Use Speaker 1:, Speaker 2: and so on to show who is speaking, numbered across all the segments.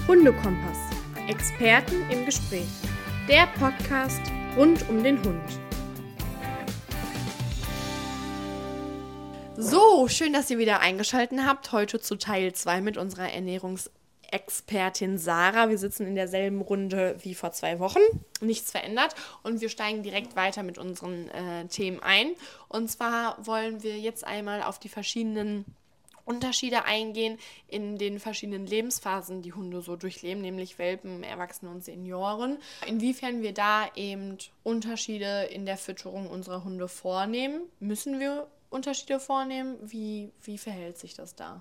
Speaker 1: Hundekompass. Experten im Gespräch. Der Podcast rund um den Hund. So, schön, dass ihr wieder eingeschaltet habt. Heute zu Teil 2 mit unserer Ernährungsexpertin Sarah. Wir sitzen in derselben Runde wie vor 2 Wochen. Nichts verändert. Und wir steigen direkt weiter mit unseren Themen ein. Und zwar wollen wir jetzt einmal auf die verschiedenen Unterschiede eingehen in den verschiedenen Lebensphasen, die Hunde so durchleben, nämlich Welpen, Erwachsene und Senioren. Inwiefern wir da eben Unterschiede in der Fütterung unserer Hunde vornehmen. Müssen wir Unterschiede vornehmen? Wie verhält sich das da?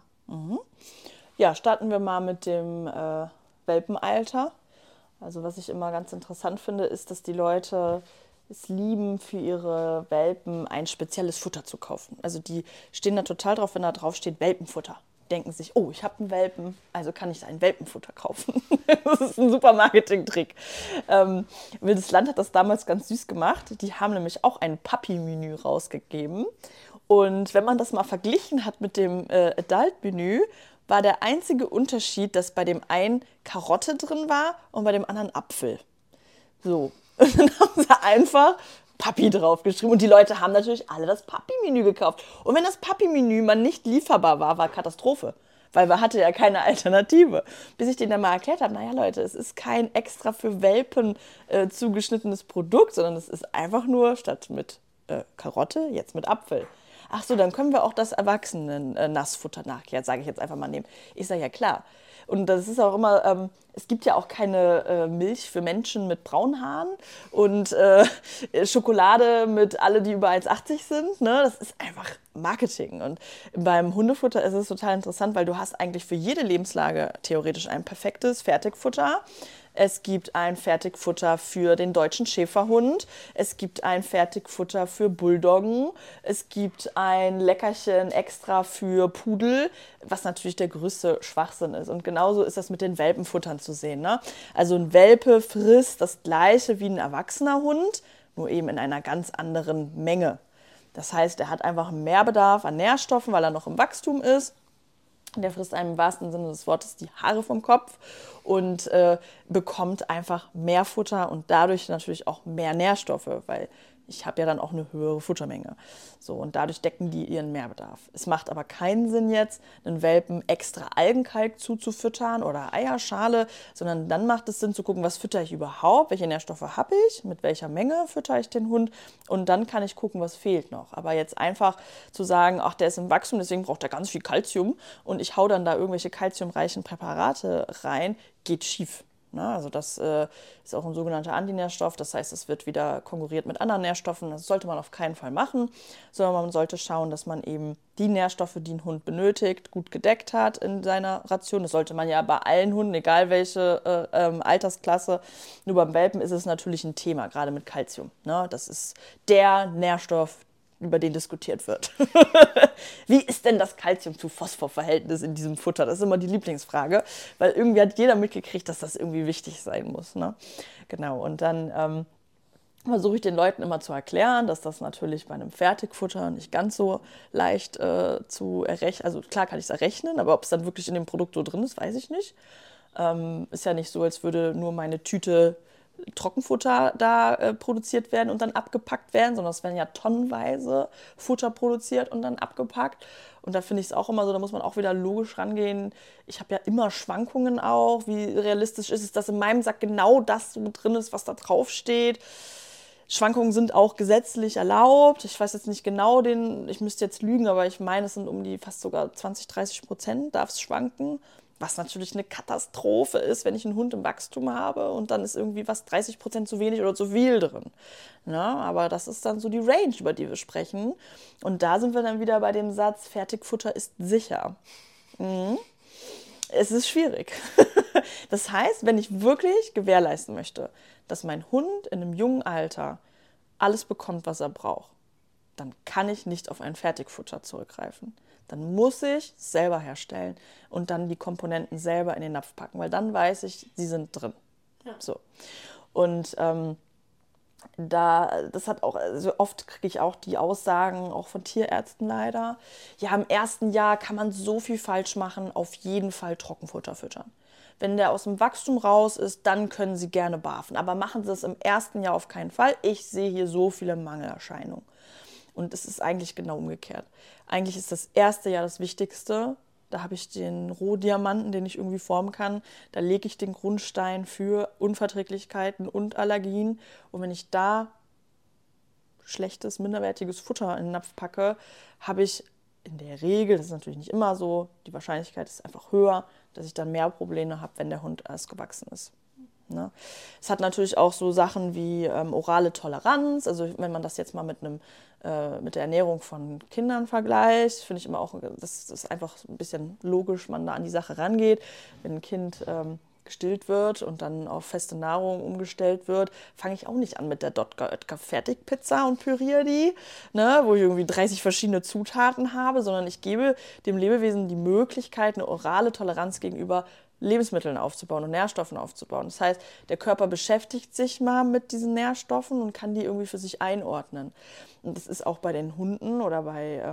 Speaker 2: Ja, starten wir mal mit dem Welpenalter. Also was ich immer ganz interessant finde, ist, dass die Leute es lieben, für ihre Welpen ein spezielles Futter zu kaufen. Also die stehen da total drauf, wenn da drauf steht Welpenfutter. Denken sich, oh, ich habe einen Welpen, also kann ich ein Welpenfutter kaufen. Das ist ein super Marketing-Trick. Wildes Land hat das damals ganz süß gemacht. Die haben nämlich auch ein Puppy-Menü rausgegeben. Und wenn man das mal verglichen hat mit dem Adult-Menü, war der einzige Unterschied, dass bei dem einen Karotte drin war und bei dem anderen Apfel. So. Und dann haben sie einfach Papi draufgeschrieben. Und die Leute haben natürlich alle das Papi-Menü gekauft. Und wenn das Papi-Menü mal nicht lieferbar war Katastrophe. Weil man hatte ja keine Alternative. Bis ich denen dann mal erklärt habe, naja Leute, es ist kein extra für Welpen zugeschnittenes Produkt, sondern es ist einfach nur statt mit Karotte, jetzt mit Apfel. Ach so, dann können wir auch das Erwachsenen-Nassfutter nachher, sage ich jetzt einfach mal, nehmen. Ich sage, ja klar. Und das ist auch immer, es gibt ja auch keine Milch für Menschen mit braunen Haaren und Schokolade mit alle, die über 1,80 sind. Ne? Das ist einfach Marketing. Und beim Hundefutter ist es total interessant, weil du hast eigentlich für jede Lebenslage theoretisch ein perfektes Fertigfutter. Es gibt ein Fertigfutter für den deutschen Schäferhund. Es gibt ein Fertigfutter für Bulldoggen. Es gibt ein Leckerchen extra für Pudel, was natürlich der größte Schwachsinn ist. Und genauso ist das mit den Welpenfuttern zu sehen. Ne? Also ein Welpe frisst das Gleiche wie ein erwachsener Hund, nur eben in einer ganz anderen Menge. Das heißt, er hat einfach mehr Bedarf an Nährstoffen, weil er noch im Wachstum ist. Der frisst einem im wahrsten Sinne des Wortes die Haare vom Kopf und bekommt einfach mehr Futter und dadurch natürlich auch mehr Nährstoffe, weil ich habe ja dann auch eine höhere Futtermenge. So, und dadurch decken die ihren Mehrbedarf. Es macht aber keinen Sinn jetzt, einen Welpen extra Algenkalk zuzufüttern oder Eierschale, sondern dann macht es Sinn zu gucken, was fütter ich überhaupt, welche Nährstoffe habe ich, mit welcher Menge fütter ich den Hund und dann kann ich gucken, was fehlt noch. Aber jetzt einfach zu sagen, ach, der ist im Wachstum, deswegen braucht er ganz viel Kalzium und ich hau dann da irgendwelche kalziumreichen Präparate rein, geht schief. Na, also das ist auch ein sogenannter Antinährstoff, das heißt, es wird wieder konkurriert mit anderen Nährstoffen. Das sollte man auf keinen Fall machen, sondern man sollte schauen, dass man eben die Nährstoffe, die ein Hund benötigt, gut gedeckt hat in seiner Ration. Das sollte man ja bei allen Hunden, egal welche Altersklasse. Nur beim Welpen ist es natürlich ein Thema, gerade mit Kalzium. Ne? Das ist der Nährstoff, über den diskutiert wird. Wie ist denn das Calcium-zu-Phosphor-Verhältnis in diesem Futter? Das ist immer die Lieblingsfrage, weil irgendwie hat jeder mitgekriegt, dass das irgendwie wichtig sein muss. Ne? Genau, und dann versuche ich den Leuten immer zu erklären, dass das natürlich bei einem Fertigfutter nicht ganz so leicht zu errechnen, also klar kann ich es errechnen, aber ob es dann wirklich in dem Produkt so drin ist, weiß ich nicht. Ist ja nicht so, als würde nur meine Tüte Trockenfutter da produziert werden und dann abgepackt werden, sondern es werden ja tonnenweise Futter produziert und dann abgepackt. Und da finde ich es auch immer so, da muss man auch wieder logisch rangehen. Ich habe ja immer Schwankungen auch. Wie realistisch ist es, dass in meinem Sack genau das so drin ist, was da drauf steht? Schwankungen sind auch gesetzlich erlaubt. Ich weiß jetzt nicht genau ich müsste jetzt lügen, aber ich meine, es sind um die fast sogar 20-30% darf es schwanken. Was natürlich eine Katastrophe ist, wenn ich einen Hund im Wachstum habe und dann ist irgendwie was 30% zu wenig oder zu viel drin. Na, aber das ist dann so die Range, über die wir sprechen. Und da sind wir dann wieder bei dem Satz, Fertigfutter ist sicher. Es ist schwierig. Das heißt, wenn ich wirklich gewährleisten möchte, dass mein Hund in einem jungen Alter alles bekommt, was er braucht, dann kann ich nicht auf ein Fertigfutter zurückgreifen. Dann muss ich es selber herstellen und dann die Komponenten selber in den Napf packen, weil dann weiß ich, sie sind drin. Ja. So. Und Das hat auch, also oft kriege ich auch die Aussagen, auch von Tierärzten leider, ja, im ersten Jahr kann man so viel falsch machen, auf jeden Fall Trockenfutter füttern. Wenn der aus dem Wachstum raus ist, dann können Sie gerne barfen. Aber machen Sie es im ersten Jahr auf keinen Fall. Ich sehe hier so viele Mangelerscheinungen. Und es ist eigentlich genau umgekehrt. Eigentlich ist das erste Jahr das Wichtigste. Da habe ich den Rohdiamanten, den ich irgendwie formen kann. Da lege ich den Grundstein für Unverträglichkeiten und Allergien. Und wenn ich da schlechtes, minderwertiges Futter in den Napf packe, habe ich in der Regel, das ist natürlich nicht immer so, die Wahrscheinlichkeit ist einfach höher, dass ich dann mehr Probleme habe, wenn der Hund erst gewachsen ist. Ne? Es hat natürlich auch so Sachen wie orale Toleranz. Also wenn man das jetzt mal mit der Ernährung von Kindern vergleicht, finde ich immer auch, das ist einfach ein bisschen logisch, man da an die Sache rangeht. Wenn ein Kind gestillt wird und dann auf feste Nahrung umgestellt wird, fange ich auch nicht an mit der Dotger Fertigpizza und püriere die, ne, wo ich irgendwie 30 verschiedene Zutaten habe, sondern ich gebe dem Lebewesen die Möglichkeit, eine orale Toleranz gegenüber Lebensmitteln aufzubauen und Nährstoffen aufzubauen. Das heißt, der Körper beschäftigt sich mal mit diesen Nährstoffen und kann die irgendwie für sich einordnen. Und das ist auch bei den Hunden oder bei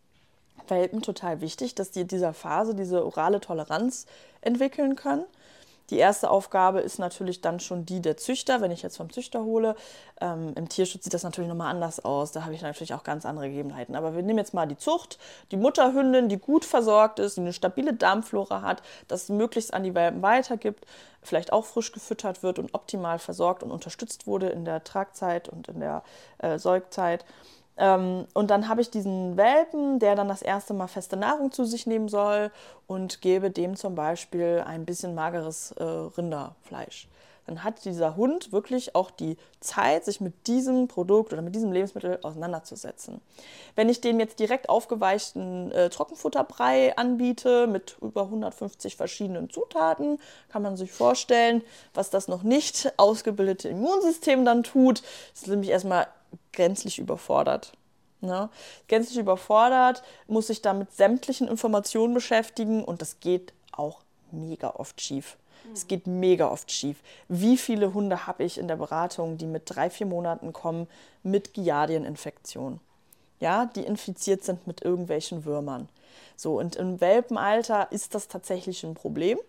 Speaker 2: Welpen total wichtig, dass die in dieser Phase diese orale Toleranz entwickeln können. Die erste Aufgabe ist natürlich dann schon die der Züchter, wenn ich jetzt vom Züchter hole. Im Tierschutz sieht das natürlich nochmal anders aus. Da habe ich natürlich auch ganz andere Gegebenheiten. Aber wir nehmen jetzt mal die Zucht, die Mutterhündin, die gut versorgt ist, die eine stabile Darmflora hat, das möglichst an die Welpen weitergibt, vielleicht auch frisch gefüttert wird und optimal versorgt und unterstützt wurde in der Tragzeit und in der Säugzeit. Und dann habe ich diesen Welpen, der dann das erste Mal feste Nahrung zu sich nehmen soll und gebe dem zum Beispiel ein bisschen mageres Rinderfleisch. Dann hat dieser Hund wirklich auch die Zeit, sich mit diesem Produkt oder mit diesem Lebensmittel auseinanderzusetzen. Wenn ich dem jetzt direkt aufgeweichten Trockenfutterbrei anbiete mit über 150 verschiedenen Zutaten, kann man sich vorstellen, was das noch nicht ausgebildete Immunsystem dann tut. Das ist nämlich erstmal gänzlich überfordert. Ne? Gänzlich überfordert, muss sich da mit sämtlichen Informationen beschäftigen und das geht auch mega oft schief. Es geht mega oft schief. Wie viele Hunde habe ich in der Beratung, die mit 3-4 Monaten kommen mit Giardieninfektion? Ja, die infiziert sind mit irgendwelchen Würmern. So, und im Welpenalter ist das tatsächlich ein Problem,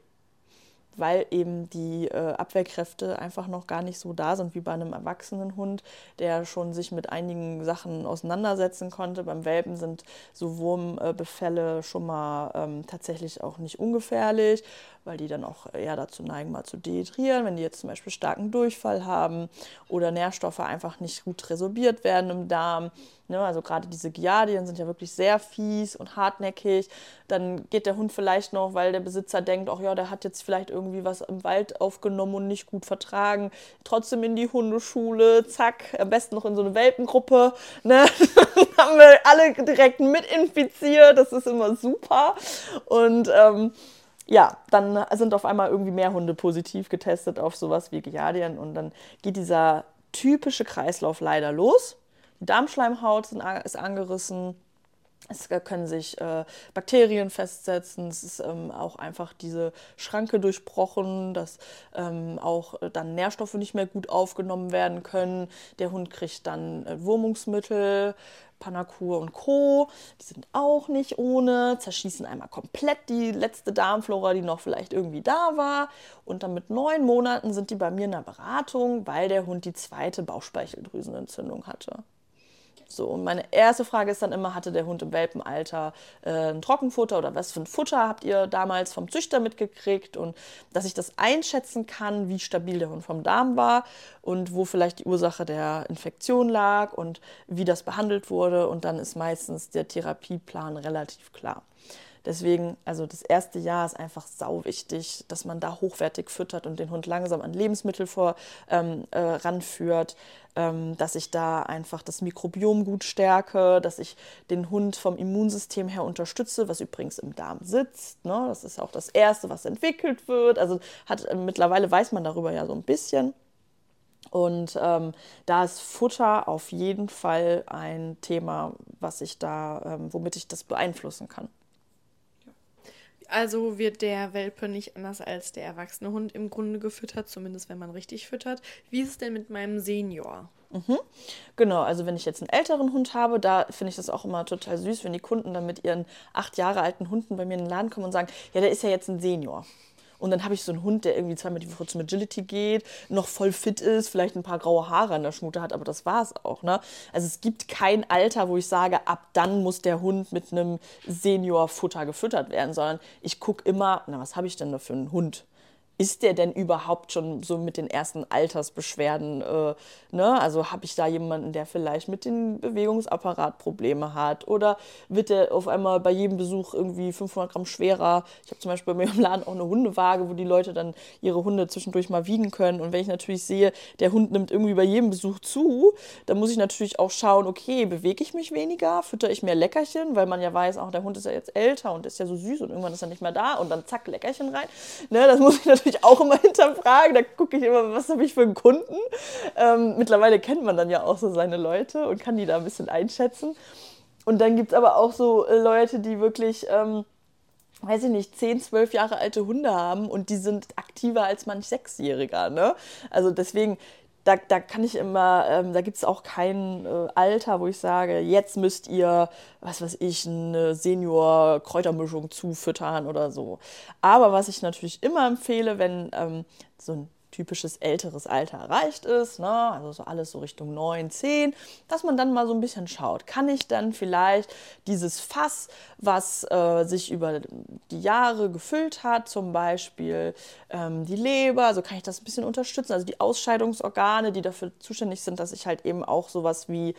Speaker 2: weil eben die Abwehrkräfte einfach noch gar nicht so da sind wie bei einem erwachsenen Hund, der schon sich mit einigen Sachen auseinandersetzen konnte. Beim Welpen sind so Wurmbefälle schon mal tatsächlich auch nicht ungefährlich, weil die dann auch eher dazu neigen, mal zu dehydrieren, wenn die jetzt zum Beispiel starken Durchfall haben oder Nährstoffe einfach nicht gut resorbiert werden im Darm. Ne, also gerade diese Giardien sind ja wirklich sehr fies und hartnäckig. Dann geht der Hund vielleicht noch, weil der Besitzer denkt, ach ja, der hat jetzt vielleicht irgendwie was im Wald aufgenommen und nicht gut vertragen, trotzdem in die Hundeschule, zack, am besten noch in so eine Welpengruppe. Ne? Dann haben wir alle direkt mit infiziert, das ist immer super. Und ja, dann sind auf einmal irgendwie mehr Hunde positiv getestet auf sowas wie Giardien und dann geht dieser typische Kreislauf leider los. Die Darmschleimhaut ist angerissen, es können sich Bakterien festsetzen, es ist auch einfach diese Schranke durchbrochen, dass auch dann Nährstoffe nicht mehr gut aufgenommen werden können. Der Hund kriegt dann Wurmungsmittel, Panacur und Co. Die sind auch nicht ohne, zerschießen einmal komplett die letzte Darmflora, die noch vielleicht irgendwie da war. Und dann mit 9 Monaten sind die bei mir in der Beratung, weil der Hund die zweite Bauchspeicheldrüsenentzündung hatte. So, und meine erste Frage ist dann immer, hatte der Hund im Welpenalter ein Trockenfutter oder was für ein Futter habt ihr damals vom Züchter mitgekriegt? Und dass ich das einschätzen kann, wie stabil der Hund vom Darm war und wo vielleicht die Ursache der Infektion lag und wie das behandelt wurde. Und dann ist meistens der Therapieplan relativ klar. Deswegen, also das erste Jahr ist einfach sau wichtig, dass man da hochwertig füttert und den Hund langsam an Lebensmittel ranführt, dass ich da einfach das Mikrobiom gut stärke, dass ich den Hund vom Immunsystem her unterstütze, was übrigens im Darm sitzt. Ne? Das ist auch das Erste, was entwickelt wird. Also mittlerweile weiß man darüber ja so ein bisschen. Und da ist Futter auf jeden Fall ein Thema, womit ich das beeinflussen kann.
Speaker 1: Also wird der Welpe nicht anders als der erwachsene Hund im Grunde gefüttert, zumindest wenn man richtig füttert. Wie ist es denn mit meinem Senior?
Speaker 2: Genau, also wenn ich jetzt einen älteren Hund habe, da finde ich das auch immer total süß, wenn die Kunden dann mit ihren 8 Jahre alten Hunden bei mir in den Laden kommen und sagen, ja, der ist ja jetzt ein Senior. Und dann habe ich so einen Hund, der irgendwie 2-mal die Woche zum Agility geht, noch voll fit ist, vielleicht ein paar graue Haare an der Schnute hat, aber das war es auch. Ne? Also es gibt kein Alter, wo ich sage, ab dann muss der Hund mit einem Senior-Futter gefüttert werden, sondern ich gucke immer, na, was habe ich denn da für einen Hund? Ist der denn überhaupt schon so mit den ersten Altersbeschwerden, ne? Also habe ich da jemanden, der vielleicht mit dem Bewegungsapparat Probleme hat? Oder wird der auf einmal bei jedem Besuch irgendwie 500 Gramm schwerer? Ich habe zum Beispiel bei mir im Laden auch eine Hundewaage, wo die Leute dann ihre Hunde zwischendurch mal wiegen können. Und wenn ich natürlich sehe, der Hund nimmt irgendwie bei jedem Besuch zu, dann muss ich natürlich auch schauen, okay, bewege ich mich weniger? Fütter ich mehr Leckerchen? Weil man ja weiß, auch der Hund ist ja jetzt älter und ist ja so süß und irgendwann ist er nicht mehr da und dann zack, Leckerchen rein. Ne, das muss ich natürlich auch immer hinterfragen. Da gucke ich immer, was habe ich für einen Kunden. Mittlerweile kennt man dann ja auch so seine Leute und kann die da ein bisschen einschätzen. Und dann gibt es aber auch so Leute, die wirklich, weiß ich nicht, 10, 12 Jahre alte Hunde haben und die sind aktiver als manch Sechsjähriger. Ne? Also deswegen, da kann ich immer, da gibt es auch kein Alter, wo ich sage, jetzt müsst ihr, was weiß ich, eine Senior-Kräutermischung zufüttern oder so. Aber was ich natürlich immer empfehle, wenn so ein typisches älteres Alter erreicht ist, ne? Also so alles so Richtung 9, 10, dass man dann mal so ein bisschen schaut, kann ich dann vielleicht dieses Fass, was sich über die Jahre gefüllt hat, zum Beispiel die Leber, also kann ich das ein bisschen unterstützen, also die Ausscheidungsorgane, die dafür zuständig sind, dass ich halt eben auch sowas wie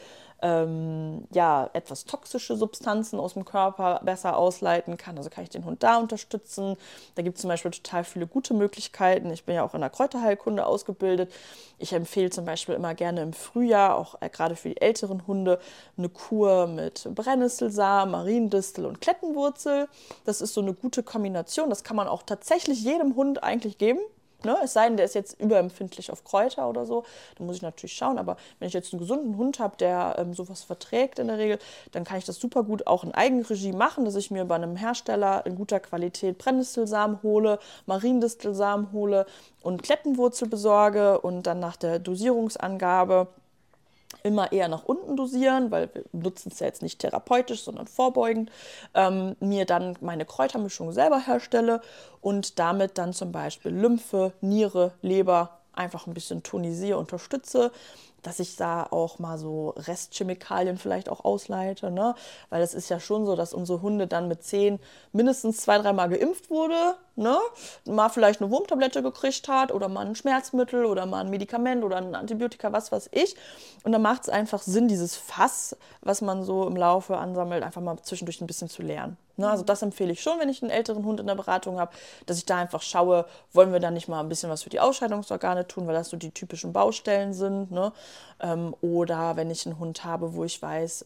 Speaker 2: etwas toxische Substanzen aus dem Körper besser ausleiten kann. Also kann ich den Hund da unterstützen. Da gibt es zum Beispiel total viele gute Möglichkeiten. Ich bin ja auch in der Kräuterheilkunde ausgebildet. Ich empfehle zum Beispiel immer gerne im Frühjahr, auch gerade für die älteren Hunde, eine Kur mit Brennnesselsamen, Mariendistel und Klettenwurzel. Das ist so eine gute Kombination. Das kann man auch tatsächlich jedem Hund eigentlich geben. Ne? Es sei denn, der ist jetzt überempfindlich auf Kräuter oder so, dann muss ich natürlich schauen. Aber wenn ich jetzt einen gesunden Hund habe, der sowas verträgt in der Regel, dann kann ich das super gut auch in Eigenregie machen, dass ich mir bei einem Hersteller in guter Qualität Brennnesselsamen hole, Mariendistelsamen hole und Klettenwurzel besorge und dann nach der Dosierungsangabe immer eher nach unten dosieren, weil wir nutzen es ja jetzt nicht therapeutisch, sondern vorbeugend, mir dann meine Kräutermischung selber herstelle und damit dann zum Beispiel Lymphe, Niere, Leber einfach ein bisschen tonisiere, unterstütze, dass ich da auch mal so Restchemikalien vielleicht auch ausleite, ne? Weil es ist ja schon so, dass unsere Hunde dann mit 10 mindestens 2-3 Mal geimpft wurde, ne? Mal vielleicht eine Wurmtablette gekriegt hat oder mal ein Schmerzmittel oder mal ein Medikament oder ein Antibiotika, was weiß ich. Und dann macht es einfach Sinn, dieses Fass, was man so im Laufe ansammelt, einfach mal zwischendurch ein bisschen zu leeren. Ne? Also das empfehle ich schon, wenn ich einen älteren Hund in der Beratung habe, dass ich da einfach schaue, wollen wir da nicht mal ein bisschen was für die Ausscheidungsorgane tun, weil das so die typischen Baustellen sind. Ne? Oder wenn ich einen Hund habe, wo ich weiß,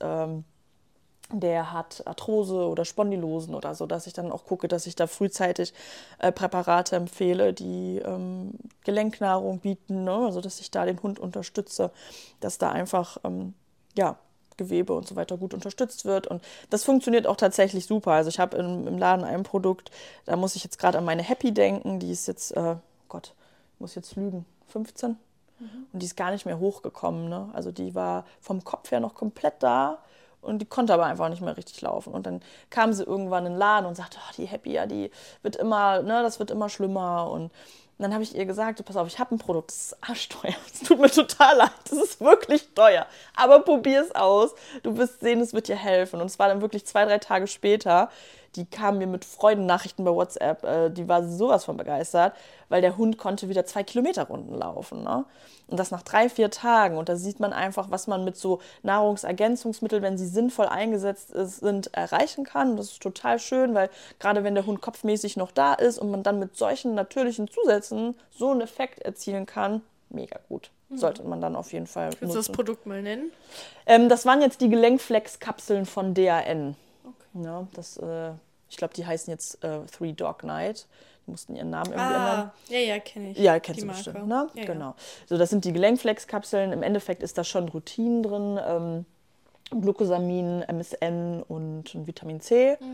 Speaker 2: der hat Arthrose oder Spondylosen oder so, dass ich dann auch gucke, dass ich da frühzeitig Präparate empfehle, die Gelenknahrung bieten, ne? Also dass ich da den Hund unterstütze, dass da einfach Gewebe und so weiter gut unterstützt wird. Und das funktioniert auch tatsächlich super. Also ich habe im Laden ein Produkt, da muss ich jetzt gerade an meine Happy denken, die ist jetzt, Gott, ich muss jetzt lügen, 15. Und die ist gar nicht mehr hochgekommen. Ne? Also die war vom Kopf her noch komplett da. Und die konnte aber einfach nicht mehr richtig laufen. Und dann kam sie irgendwann in den Laden und sagte, oh, die Happy, ja, die wird immer, ne, das wird immer schlimmer. Und dann habe ich ihr gesagt, pass auf, ich habe ein Produkt, das ist arschteuer. Es tut mir total leid, das ist wirklich teuer. Aber probier es aus. Du wirst sehen, es wird dir helfen. Und es war dann wirklich 2-3 Tage später, die kam mir mit Freudennachrichten bei WhatsApp. Die war sowas von begeistert, weil der Hund konnte wieder 2 Kilometer Runden laufen. Ne? Und das nach 3-4 Tagen. Und da sieht man einfach, was man mit so Nahrungsergänzungsmitteln, wenn sie sinnvoll eingesetzt sind, erreichen kann. Und das ist total schön, weil gerade wenn der Hund kopfmäßig noch da ist und man dann mit solchen natürlichen Zusätzen so einen Effekt erzielen kann, mega gut. Sollte man dann auf jeden Fall nutzen.
Speaker 1: Willst du das Produkt mal nennen?
Speaker 2: Das waren jetzt die Gelenkflex-Kapseln von DAN. Okay. Ja, ich glaube, die heißen jetzt Three Dog Night. Die mussten ihren Namen irgendwie ändern.
Speaker 1: Ja, kenne ich.
Speaker 2: Ja, kennst du bestimmt, ne? Ja, genau. Ja. So, das sind die Gelenkflex-Kapseln. Im Endeffekt ist da schon Rutin drin, Glucosamin, MSM und Vitamin C.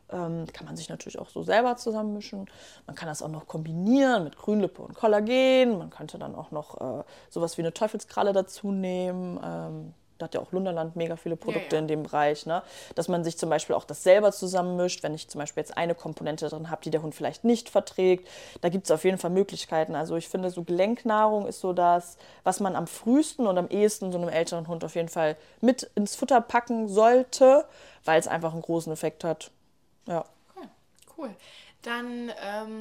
Speaker 2: Kann man sich natürlich auch so selber zusammenmischen. Man kann das auch noch kombinieren mit Grünlippe und Kollagen. Man könnte dann auch noch sowas wie eine Teufelskralle dazu nehmen. Da hat ja auch Lunderland mega viele Produkte in dem Bereich, ne? Dass man sich zum Beispiel auch das selber zusammenmischt, wenn ich zum Beispiel jetzt eine Komponente drin habe, die der Hund vielleicht nicht verträgt. Da gibt es auf jeden Fall Möglichkeiten. Also ich finde, so Gelenknahrung ist so das, was man am frühesten und am ehesten so einem älteren Hund auf jeden Fall mit ins Futter packen sollte, weil es einfach einen großen Effekt hat. Ja.
Speaker 1: Okay, cool. Dann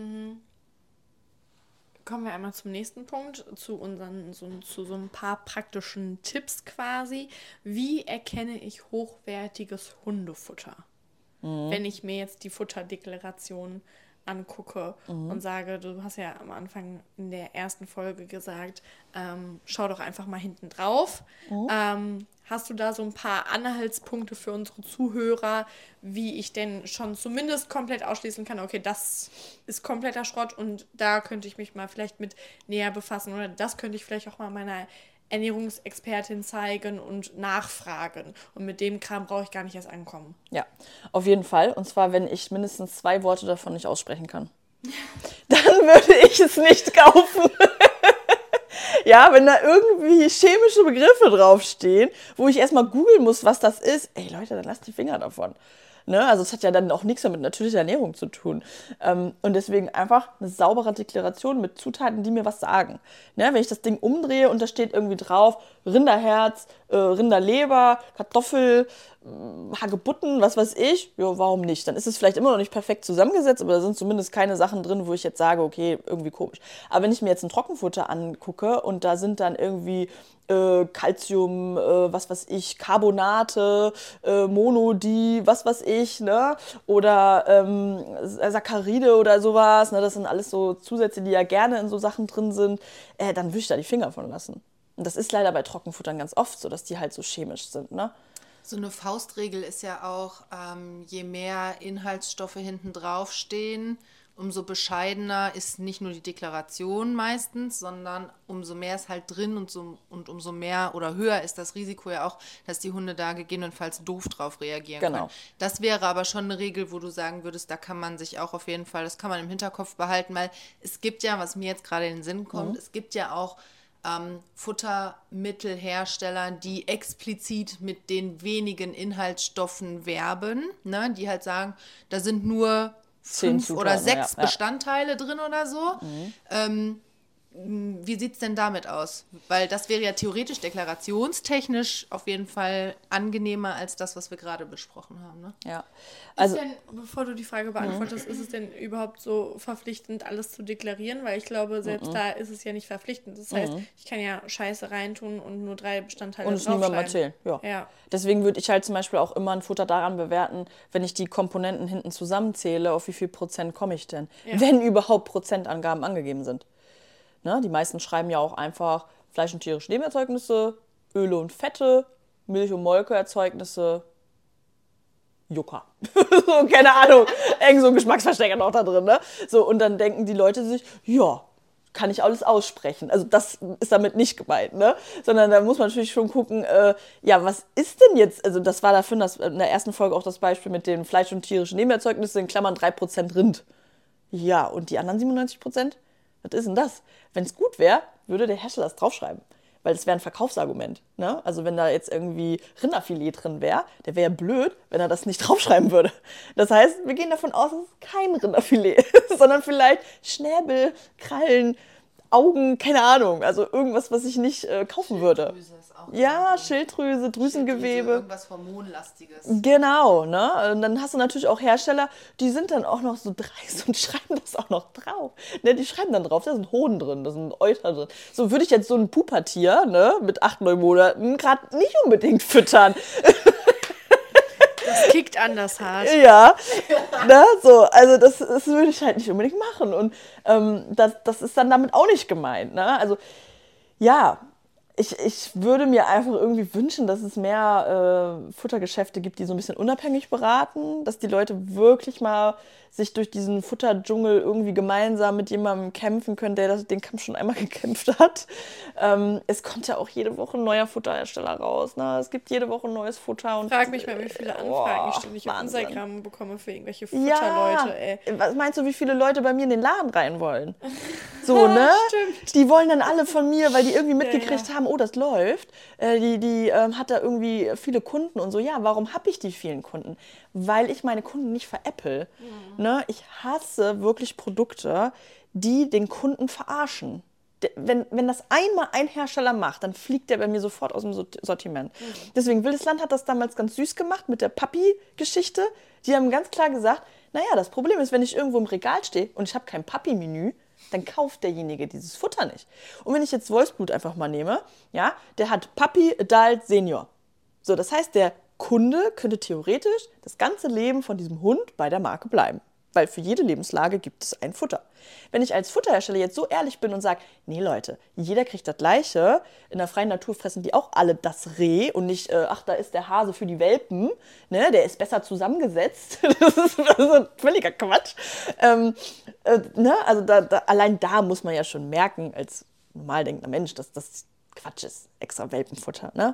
Speaker 1: kommen wir einmal zum nächsten Punkt, zu so ein paar praktischen Tipps quasi. Wie erkenne ich hochwertiges Hundefutter? Wenn ich mir jetzt die Futterdeklaration angucke und sage, du hast ja am Anfang in der ersten Folge gesagt, schau doch einfach mal hinten drauf. Hast du da so ein paar Anhaltspunkte für unsere Zuhörer, wie ich denn schon zumindest komplett ausschließen kann, okay, das ist kompletter Schrott und da könnte ich mich mal vielleicht mit näher befassen oder das könnte ich vielleicht auch mal meiner Ernährungsexpertin zeigen und nachfragen. Und mit dem Kram brauche ich gar nicht erst ankommen.
Speaker 2: Ja, auf jeden Fall. Und zwar, wenn ich mindestens 2 Worte davon nicht aussprechen kann. Dann würde ich es nicht kaufen. Ja, wenn da irgendwie chemische Begriffe draufstehen, wo ich erstmal googeln muss, was das ist. Ey Leute, dann lasst die Finger davon. Ne? Also es hat ja dann auch nichts mehr mit natürlicher Ernährung zu tun. Und deswegen einfach eine saubere Deklaration mit Zutaten, die mir was sagen. Ne? Wenn ich das Ding umdrehe und da steht irgendwie drauf, Rinderherz, Rinderleber, Kartoffel, Hagebutten, was weiß ich, ja, warum nicht? Dann ist es vielleicht immer noch nicht perfekt zusammengesetzt, aber da sind zumindest keine Sachen drin, wo ich jetzt sage, okay, irgendwie komisch. Aber wenn ich mir jetzt ein Trockenfutter angucke und da sind dann irgendwie Calcium, was weiß ich, Carbonate, Monodi, was weiß ich, ne? Oder Saccharide oder sowas, ne? Das sind alles so Zusätze, die ja gerne in so Sachen drin sind, dann würde ich da die Finger von lassen. Und das ist leider bei Trockenfuttern ganz oft so, dass die halt so chemisch sind, ne?
Speaker 3: So eine Faustregel ist ja auch, je mehr Inhaltsstoffe hinten drauf stehen, umso bescheidener ist nicht nur die Deklaration meistens, sondern umso mehr ist halt drin und umso mehr oder höher ist das Risiko ja auch, dass die Hunde da gegebenenfalls doof drauf reagieren können. Das wäre aber schon eine Regel, wo du sagen würdest, da kann man sich auch auf jeden Fall, das kann man im Hinterkopf behalten, weil es gibt ja, was mir jetzt gerade in den Sinn kommt, es gibt ja auch Futtermittelhersteller, die explizit mit den wenigen Inhaltsstoffen werben, ne? Die halt sagen, da sind nur 5 oder 6 Bestandteile drin oder so. Wie sieht es denn damit aus? Weil das wäre ja theoretisch deklarationstechnisch auf jeden Fall angenehmer als das, was wir gerade besprochen haben. Ne?
Speaker 2: Ja.
Speaker 1: Also, bevor du die Frage beantwortest, ist es denn überhaupt so verpflichtend, alles zu deklarieren? Weil ich glaube, selbst da ist es ja nicht verpflichtend. Das heißt, ich kann ja Scheiße reintun und nur 3 Bestandteile
Speaker 2: draufschreiben. Und es niemandem erzählen. Ja. Deswegen würde ich halt zum Beispiel auch immer ein Futter daran bewerten, wenn ich die Komponenten hinten zusammenzähle, auf wie viel Prozent komme ich denn? Ja. Wenn überhaupt Prozentangaben angegeben sind. Ne? Die meisten schreiben ja auch einfach Fleisch- und tierische Nebenerzeugnisse, Öle und Fette, Milch- und Molkeerzeugnisse, Yucca. So, keine Ahnung, irgend so ein Geschmacksverstärker noch da drin. Ne? So, und dann denken die Leute sich, ja, kann ich alles aussprechen. Also das ist damit nicht gemeint, ne? Sondern da muss man natürlich schon gucken, ja, was ist denn jetzt, also das war dafür in der ersten Folge auch das Beispiel mit den Fleisch- und tierischen Nebenerzeugnisse, in Klammern 3% Rind. Ja, und die anderen 97%? Was ist denn das? Wenn es gut wäre, würde der Hersteller das draufschreiben. Weil das wäre ein Verkaufsargument. Ne? Also wenn da jetzt irgendwie Rinderfilet drin wäre, der wäre ja blöd, wenn er das nicht draufschreiben würde. Das heißt, wir gehen davon aus, dass es kein Rinderfilet ist, sondern vielleicht Schnäbel, Krallen, Augen, keine Ahnung. Also irgendwas, was ich nicht kaufen würde. Ja, Schilddrüse, Drüsengewebe.
Speaker 3: Irgendwas Hormonlastiges.
Speaker 2: Genau, ne? Und dann hast du natürlich auch Hersteller, die sind dann auch noch so dreist und schreiben das auch noch drauf. Ne? Die schreiben dann drauf, da sind Hoden drin, da sind Euter drin. So würde ich jetzt so ein Pubertier, ne, mit 8, 9 Monaten gerade nicht unbedingt füttern.
Speaker 1: Das kickt anders hart.
Speaker 2: Ja, ne, so, also das würde ich halt nicht unbedingt machen. Und das ist dann damit auch nicht gemeint. Ne? Also ja, Ich würde mir einfach irgendwie wünschen, dass es mehr Futtergeschäfte gibt, die so ein bisschen unabhängig beraten, dass die Leute wirklich mal sich durch diesen Futterdschungel irgendwie gemeinsam mit jemandem kämpfen können, der den Kampf schon einmal gekämpft hat. Es kommt ja auch jede Woche ein neuer Futterhersteller raus. Ne? Es gibt jede Woche ein neues Futter. Und
Speaker 1: Frag mich mal, wie viele Anfragen ich ständig auf
Speaker 2: Wahnsinn.
Speaker 1: Instagram bekomme für irgendwelche
Speaker 2: Ja,
Speaker 1: Futterleute, ey.
Speaker 2: was meinst du, wie viele Leute bei mir in den Laden rein wollen? So, ne?
Speaker 1: Stimmt.
Speaker 2: Die wollen dann alle von mir, weil die irgendwie
Speaker 1: Ja,
Speaker 2: mitgekriegt
Speaker 1: ja.
Speaker 2: haben, oh, das läuft. Die hat da irgendwie viele Kunden und so. Ja, warum habe ich die vielen Kunden? Weil ich meine Kunden nicht veräpple. Ne? Ich hasse wirklich Produkte, die den Kunden verarschen. Wenn das einmal ein Hersteller macht, dann fliegt der bei mir sofort aus dem Sortiment. Deswegen, Wildes Land hat das damals ganz süß gemacht mit der Papi-Geschichte. Die haben ganz klar gesagt, naja, das Problem ist, wenn ich irgendwo im Regal stehe und ich habe kein Papi-Menü, dann kauft derjenige dieses Futter nicht. Und wenn ich jetzt Wolfsblut einfach mal nehme, ja, der hat Papi, Adult, Senior. So, das heißt, der Kunde könnte theoretisch das ganze Leben von diesem Hund bei der Marke bleiben. Weil für jede Lebenslage gibt es ein Futter. Wenn ich als Futterhersteller jetzt so ehrlich bin und sage, nee Leute, jeder kriegt das Gleiche, in der freien Natur fressen die auch alle das Reh und nicht, ach, da ist der Hase für die Welpen, ne, der ist besser zusammengesetzt. Das ist ein völliger Quatsch. Ne, also allein da muss man ja schon merken, als normal denkender Mensch, dass das Quatsch ist, extra Welpenfutter. Ne?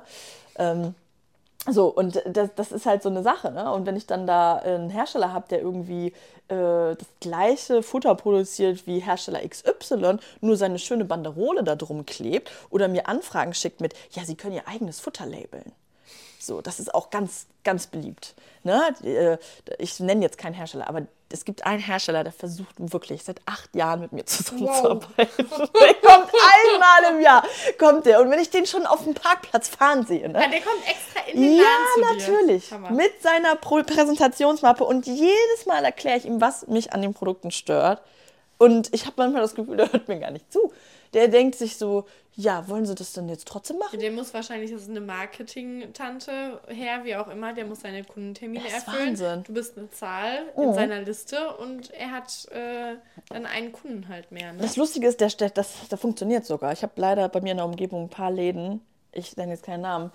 Speaker 2: So, und das ist halt so eine Sache. Ne? Und wenn ich dann da einen Hersteller habe, der irgendwie das gleiche Futter produziert wie Hersteller XY, nur seine schöne Banderole da drum klebt oder mir Anfragen schickt mit, ja, Sie können Ihr eigenes Futter labeln. So, das ist auch ganz, ganz beliebt. Ne? Ich nenne jetzt keinen Hersteller, aber es gibt einen Hersteller, der versucht wirklich seit 8 Jahren mit mir zusammenzuarbeiten. Der kommt einmal im Jahr, kommt der. Und wenn ich den schon auf dem Parkplatz fahren sehe. Ne?
Speaker 1: Ja, der kommt extra in den Laden zu dir.
Speaker 2: Ja, natürlich.
Speaker 1: Hammer.
Speaker 2: Mit seiner Präsentationsmappe. Und jedes Mal erkläre ich ihm, was mich an den Produkten stört. Und ich habe manchmal das Gefühl, der hört mir gar nicht zu. Der denkt sich so, ja, wollen Sie das denn jetzt trotzdem machen?
Speaker 1: Der muss wahrscheinlich, das ist eine Marketing-Tante her, wie auch immer, der muss seine Kundentermine
Speaker 2: Das ist
Speaker 1: erfüllen.
Speaker 2: Wahnsinn.
Speaker 1: Du bist eine Zahl in seiner Liste und er hat dann einen Kunden halt mehr. Ne?
Speaker 2: Das Lustige ist, das funktioniert sogar. Ich habe leider bei mir in der Umgebung ein paar Läden, ich nenne jetzt keinen Namen,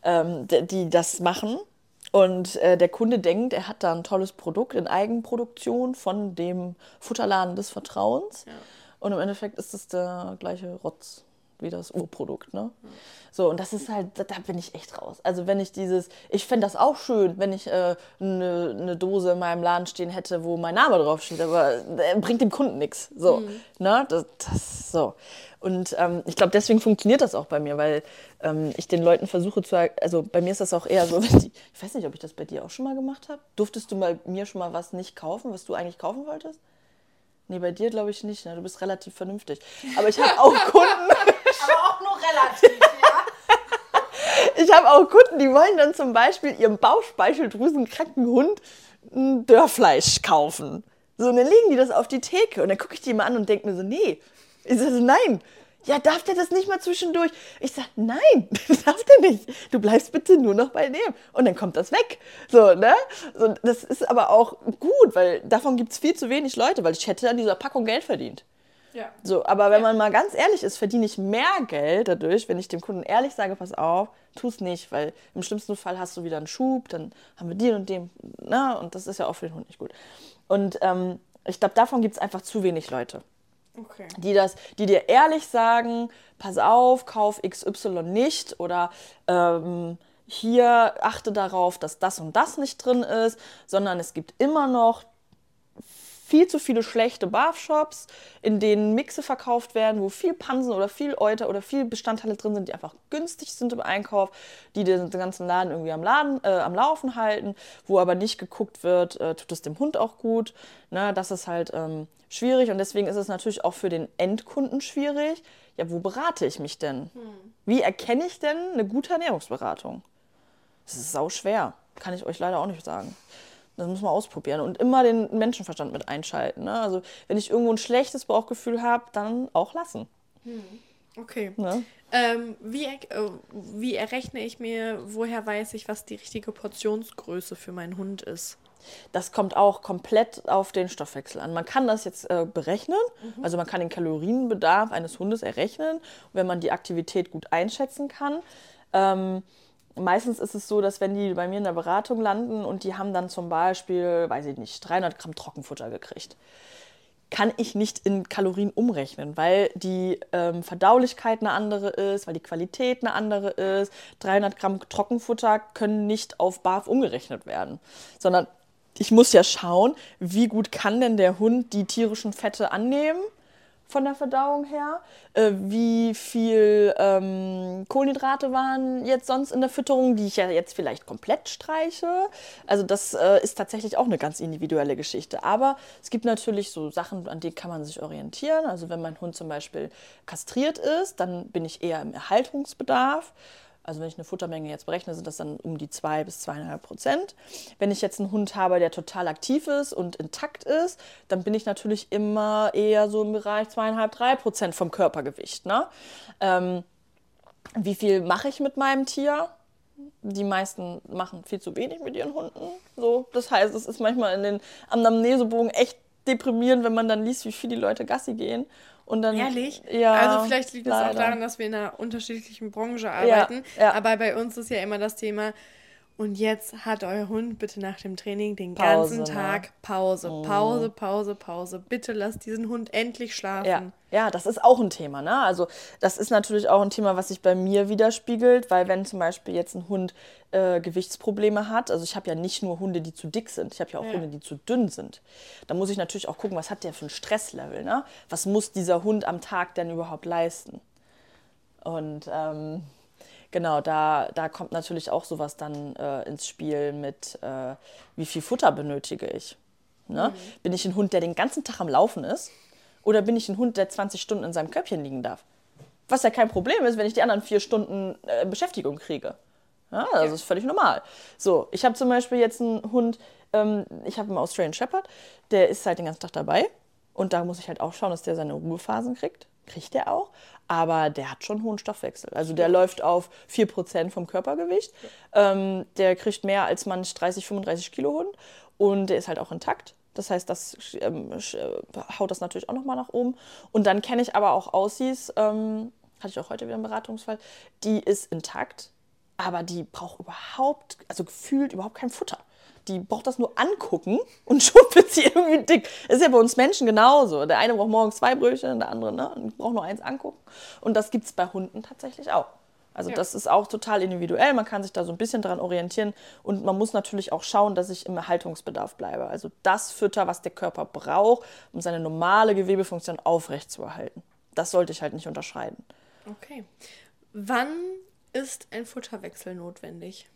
Speaker 2: die das machen. Und der Kunde denkt, er hat da ein tolles Produkt in Eigenproduktion von dem Futterladen des Vertrauens.
Speaker 1: Ja.
Speaker 2: Und im Endeffekt ist es der gleiche Rotz wie das Urprodukt. Ne? So, und das ist halt, da bin ich echt raus. Also wenn ich ich fände das auch schön, wenn ich eine Dose in meinem Laden stehen hätte, wo mein Name draufsteht, aber bringt dem Kunden nichts. So, ne? Das so. Und ich glaube, deswegen funktioniert das auch bei mir, weil ich den Leuten versuche also bei mir ist das auch eher so, ich weiß nicht, ob ich das bei dir auch schon mal gemacht habe. Durftest du bei mir schon mal was nicht kaufen, was du eigentlich kaufen wolltest? Nee, bei dir glaube ich nicht. Ne? Du bist relativ vernünftig. Aber ich habe auch Kunden.
Speaker 3: Aber auch nur relativ, ja.
Speaker 2: Ich habe auch Kunden, die wollen dann zum Beispiel ihrem Bauchspeicheldrüsenkranken Hund ein Dörrfleisch kaufen. So, und dann legen die das auf die Theke. Und dann gucke ich die mal an und denke mir so, nee. Ich sage so, nein. Ja, darf der das nicht mal zwischendurch? Ich sage, nein, das darf der nicht. Du bleibst bitte nur noch bei dem. Und dann kommt das weg. So, ne? So, das ist aber auch gut, weil davon gibt es viel zu wenig Leute, weil ich hätte an dieser Packung Geld verdient.
Speaker 1: Ja.
Speaker 2: So, aber wenn man mal ganz ehrlich ist, verdiene ich mehr Geld dadurch, wenn ich dem Kunden ehrlich sage, pass auf, tu es nicht, weil im schlimmsten Fall hast du wieder einen Schub, dann haben wir den und den, ne? Und das ist ja auch für den Hund nicht gut. Und ich glaube, davon gibt es einfach zu wenig Leute.
Speaker 1: Okay.
Speaker 2: Die dir ehrlich sagen, pass auf, kauf XY nicht oder hier achte darauf, dass das und das nicht drin ist, sondern es gibt immer noch viel zu viele schlechte Barf-Shops, in denen Mixe verkauft werden, wo viel Pansen oder viel Euter oder viel Bestandteile drin sind, die einfach günstig sind im Einkauf, die den ganzen Laden irgendwie am Laufen halten, wo aber nicht geguckt wird, tut es dem Hund auch gut. Ne, das ist halt schwierig und deswegen ist es natürlich auch für den Endkunden schwierig. Ja, wo berate ich mich denn? Wie erkenne ich denn eine gute Ernährungsberatung? Das ist sau schwer, kann ich euch leider auch nicht sagen. Das muss man ausprobieren und immer den Menschenverstand mit einschalten. Ne? Also wenn ich irgendwo ein schlechtes Bauchgefühl habe, dann auch lassen.
Speaker 1: Okay.
Speaker 2: Ne?
Speaker 1: Wie errechne ich mir, woher weiß ich, was die richtige Portionsgröße für meinen Hund ist?
Speaker 2: Das kommt auch komplett auf den Stoffwechsel an. Man kann das jetzt berechnen, also man kann den Kalorienbedarf eines Hundes errechnen, wenn man die Aktivität gut einschätzen kann. Meistens ist es so, dass wenn die bei mir in der Beratung landen und die haben dann zum Beispiel, weiß ich nicht, 300 Gramm Trockenfutter gekriegt, kann ich nicht in Kalorien umrechnen, weil die Verdaulichkeit eine andere ist, weil die Qualität eine andere ist. 300 Gramm Trockenfutter können nicht auf BAF umgerechnet werden, sondern ich muss ja schauen, wie gut kann denn der Hund die tierischen Fette annehmen von der Verdauung her, wie viel Kohlenhydrate waren jetzt sonst in der Fütterung, die ich ja jetzt vielleicht komplett streiche. Also das ist tatsächlich auch eine ganz individuelle Geschichte. Aber es gibt natürlich so Sachen, an denen kann man sich orientieren. Also wenn mein Hund zum Beispiel kastriert ist, dann bin ich eher im Erhaltungsbedarf. Also wenn ich eine Futtermenge jetzt berechne, sind das dann um die 2 bis 2,5%. Wenn ich jetzt einen Hund habe, der total aktiv ist und intakt ist, dann bin ich natürlich immer eher so im Bereich 2,5–3% vom Körpergewicht. Ne? Wie viel mache ich mit meinem Tier? Die meisten machen viel zu wenig mit ihren Hunden. So, das heißt, es ist manchmal in den Anamnesebogen echt deprimierend, wenn man dann liest, wie viel die Leute Gassi gehen. Und dann,
Speaker 1: Ehrlich?
Speaker 2: ja,
Speaker 1: Also vielleicht liegt es auch
Speaker 2: leider.
Speaker 1: daran, dass wir in einer unterschiedlichen Branche arbeiten.
Speaker 2: ja.
Speaker 1: Aber bei uns ist ja immer das Thema, und jetzt hat euer Hund bitte nach dem Training den
Speaker 2: Pause,
Speaker 1: ganzen
Speaker 2: ne?
Speaker 1: Tag Pause. Pause, Pause, Pause. Bitte lasst diesen Hund endlich schlafen.
Speaker 2: Ja, das ist auch ein Thema. Ne? Also das ist natürlich auch ein Thema, was sich bei mir widerspiegelt, weil wenn zum Beispiel jetzt ein Hund Gewichtsprobleme hat, also ich habe ja nicht nur Hunde, die zu dick sind, ich habe ja auch Hunde, die zu dünn sind. Da muss ich natürlich auch gucken, was hat der für ein Stresslevel, ne? Was muss dieser Hund am Tag denn überhaupt leisten? Und genau, da kommt natürlich auch sowas dann ins Spiel mit, wie viel Futter benötige ich. Ne? Bin ich ein Hund, der den ganzen Tag am Laufen ist? Oder bin ich ein Hund, der 20 Stunden in seinem Körbchen liegen darf? Was ja kein Problem ist, wenn ich die anderen 4 Stunden Beschäftigung kriege. Ja, das ist völlig normal. So, ich habe zum Beispiel jetzt einen Hund, ich habe einen Australian Shepherd, der ist halt den ganzen Tag dabei. Und da muss ich halt auch schauen, dass der seine Ruhephasen kriegt. Kriegt er auch. Aber der hat schon einen hohen Stoffwechsel. Also der läuft auf 4% vom Körpergewicht. Der kriegt mehr als manch 30, 35 Kilo Hund. Und der ist halt auch intakt. Das heißt, das haut das natürlich auch nochmal nach oben. Und dann kenne ich aber auch Aussies, hatte ich auch heute wieder einen Beratungsfall, die ist intakt, aber die braucht also gefühlt überhaupt kein Futter. Die braucht das nur angucken und schon wird sie irgendwie dick. Das ist ja bei uns Menschen genauso. Der eine braucht morgens 2 Brötchen, der andere braucht nur 1 angucken. Und das gibt es bei Hunden tatsächlich auch. Also das ist auch total individuell. Man kann sich da so ein bisschen dran orientieren. Und man muss natürlich auch schauen, dass ich im Erhaltungsbedarf bleibe. Also das Futter, was der Körper braucht, um seine normale Gewebefunktion aufrechtzuerhalten. Das sollte ich halt nicht unterschreiten.
Speaker 1: Okay. Wann ist ein Futterwechsel notwendig?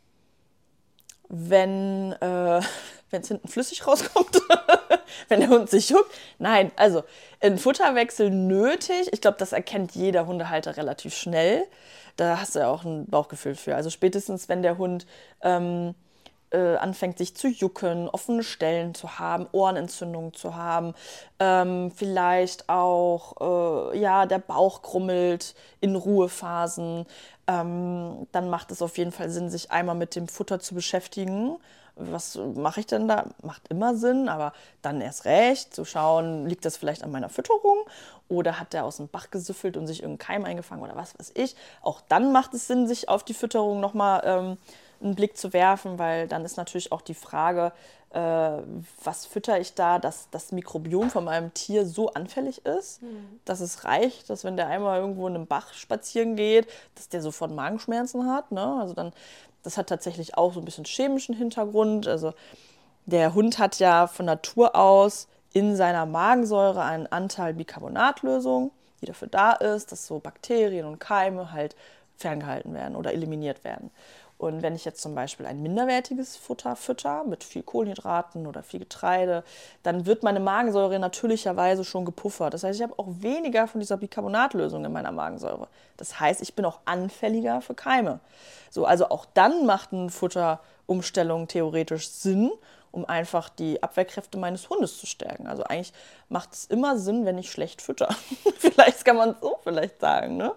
Speaker 2: Wenn es hinten flüssig rauskommt, wenn der Hund sich juckt. Nein, also ein Futterwechsel nötig. Ich glaube, das erkennt jeder Hundehalter relativ schnell. Da hast du ja auch ein Bauchgefühl für. Also spätestens, wenn der Hund anfängt, sich zu jucken, offene Stellen zu haben, Ohrenentzündungen zu haben, vielleicht auch der Bauch krummelt in Ruhephasen, dann macht es auf jeden Fall Sinn, sich einmal mit dem Futter zu beschäftigen. Was mache ich denn da? Macht immer Sinn, aber dann erst recht zu schauen, liegt das vielleicht an meiner Fütterung oder hat der aus dem Bach gesüffelt und sich irgendein Keim eingefangen oder was weiß ich. Auch dann macht es Sinn, sich auf die Fütterung nochmal einen Blick zu werfen, weil dann ist natürlich auch die Frage, was fütter ich da, dass das Mikrobiom von meinem Tier so anfällig ist, dass es reicht, dass wenn der einmal irgendwo in einem Bach spazieren geht, dass der sofort Magenschmerzen hat. Ne? Also dann, das hat tatsächlich auch so ein bisschen chemischen Hintergrund. Also der Hund hat ja von Natur aus in seiner Magensäure einen Anteil Bicarbonatlösung, die dafür da ist, dass so Bakterien und Keime halt ferngehalten werden oder eliminiert werden. Und wenn ich jetzt zum Beispiel ein minderwertiges Futter fütter mit viel Kohlenhydraten oder viel Getreide, dann wird meine Magensäure natürlicherweise schon gepuffert. Das heißt, ich habe auch weniger von dieser Bicarbonatlösung in meiner Magensäure. Das heißt, ich bin auch anfälliger für Keime. So, also auch dann macht eine Futterumstellung theoretisch Sinn, um einfach die Abwehrkräfte meines Hundes zu stärken. Also eigentlich macht es immer Sinn, wenn ich schlecht fütter. Vielleicht kann man es so vielleicht sagen, ne?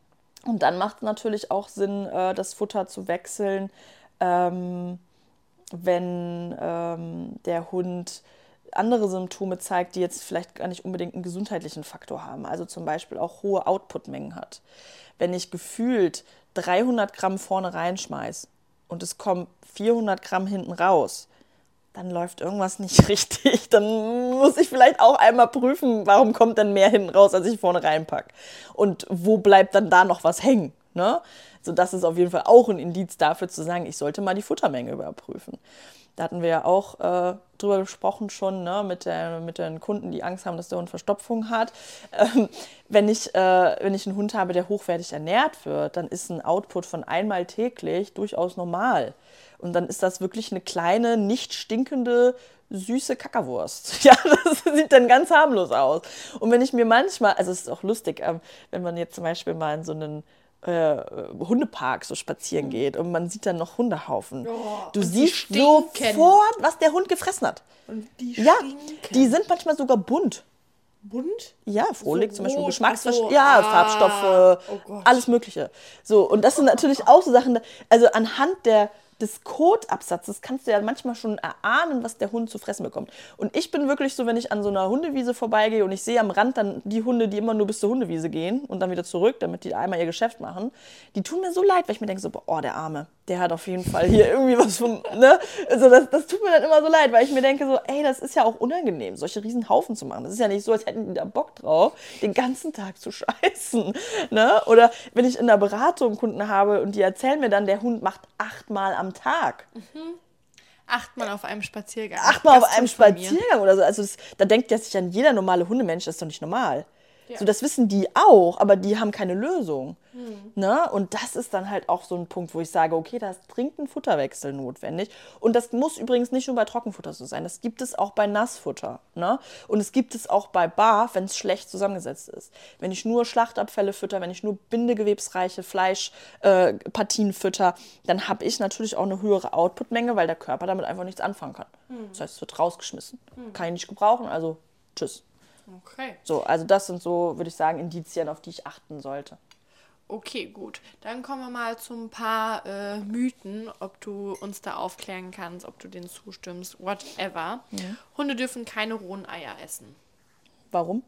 Speaker 2: Und dann macht es natürlich auch Sinn, das Futter zu wechseln, wenn der Hund andere Symptome zeigt, die jetzt vielleicht gar nicht unbedingt einen gesundheitlichen Faktor haben. Also zum Beispiel auch hohe Outputmengen hat. Wenn ich gefühlt 300 Gramm vorne reinschmeiß und es kommen 400 Gramm hinten raus, dann läuft irgendwas nicht richtig. Dann muss ich vielleicht auch einmal prüfen, warum kommt dann mehr hinten raus, als ich vorne reinpacke. Und wo bleibt dann da noch was hängen? Ne? So, das ist auf jeden Fall auch ein Indiz dafür zu sagen, ich sollte mal die Futtermenge überprüfen. Da hatten wir ja auch drüber gesprochen schon, ne, mit den Kunden, die Angst haben, dass der Hund Verstopfung hat. Wenn ich einen Hund habe, der hochwertig ernährt wird, dann ist ein Output von einmal täglich durchaus normal. Und dann ist das wirklich eine kleine, nicht stinkende, süße Kackerwurst. Ja, das sieht dann ganz harmlos aus. Und wenn ich mir manchmal, also es ist auch lustig, wenn man jetzt zum Beispiel mal in so einen Hundepark so spazieren geht und man sieht dann noch Hundehaufen. Du siehst sofort, was der Hund gefressen hat.
Speaker 1: Und die
Speaker 2: Ja,
Speaker 1: stinken.
Speaker 2: die sind manchmal sogar bunt.
Speaker 1: Bunt?
Speaker 2: Ja, Frohlig
Speaker 1: So
Speaker 2: zum Beispiel,
Speaker 1: rot,
Speaker 2: Geschmacksverschleiß,
Speaker 1: ach so,
Speaker 2: ja, Farbstoffe,
Speaker 1: oh Gott.
Speaker 2: alles Mögliche. So, und das sind natürlich auch so Sachen, also anhand des Kotabsatzes kannst du ja manchmal schon erahnen, was der Hund zu fressen bekommt. Und ich bin wirklich so, wenn ich an so einer Hundewiese vorbeigehe und ich sehe am Rand dann die Hunde, die immer nur bis zur Hundewiese gehen und dann wieder zurück, damit die einmal ihr Geschäft machen, die tun mir so leid, weil ich mir denke so, oh, der Arme, der hat auf jeden Fall hier irgendwie was vom, ne? Also das tut mir dann immer so leid, weil ich mir denke so, ey, das ist ja auch unangenehm, solche riesen Haufen zu machen. Das ist ja nicht so, als hätten die da Bock drauf, den ganzen Tag zu scheißen, ne? Oder wenn ich in der Beratung Kunden habe und die erzählen mir dann, der Hund macht 8-mal am Tag.
Speaker 1: 8-mal auf einem Spaziergang.
Speaker 2: 8-mal auf
Speaker 1: Gast
Speaker 2: einem
Speaker 1: von mir.
Speaker 2: Spaziergang oder so. Also da denkt ja sich an jeder normale Hundemensch, das ist doch nicht normal. So, das wissen die auch, aber die haben keine Lösung. Ne? Und das ist dann halt auch so ein Punkt, wo ich sage, okay, da ist dringend ein Futterwechsel notwendig. Und das muss übrigens nicht nur bei Trockenfutter so sein. Das gibt es auch bei Nassfutter. Ne? Und es gibt es auch bei Barf, wenn es schlecht zusammengesetzt ist. Wenn ich nur Schlachtabfälle fütter, wenn ich nur bindegewebsreiche Fleischpartien fütter, dann habe ich natürlich auch eine höhere Outputmenge, weil der Körper damit einfach nichts anfangen kann. Das heißt, es wird rausgeschmissen. Kann ich nicht gebrauchen, also tschüss.
Speaker 1: Okay.
Speaker 2: So, also das sind so, würde ich sagen, Indizien, auf die ich achten sollte.
Speaker 1: Okay, gut. Dann kommen wir mal zu ein paar Mythen, ob du uns da aufklären kannst, ob du denen zustimmst, whatever. Hunde dürfen keine rohen Eier essen.
Speaker 2: Warum?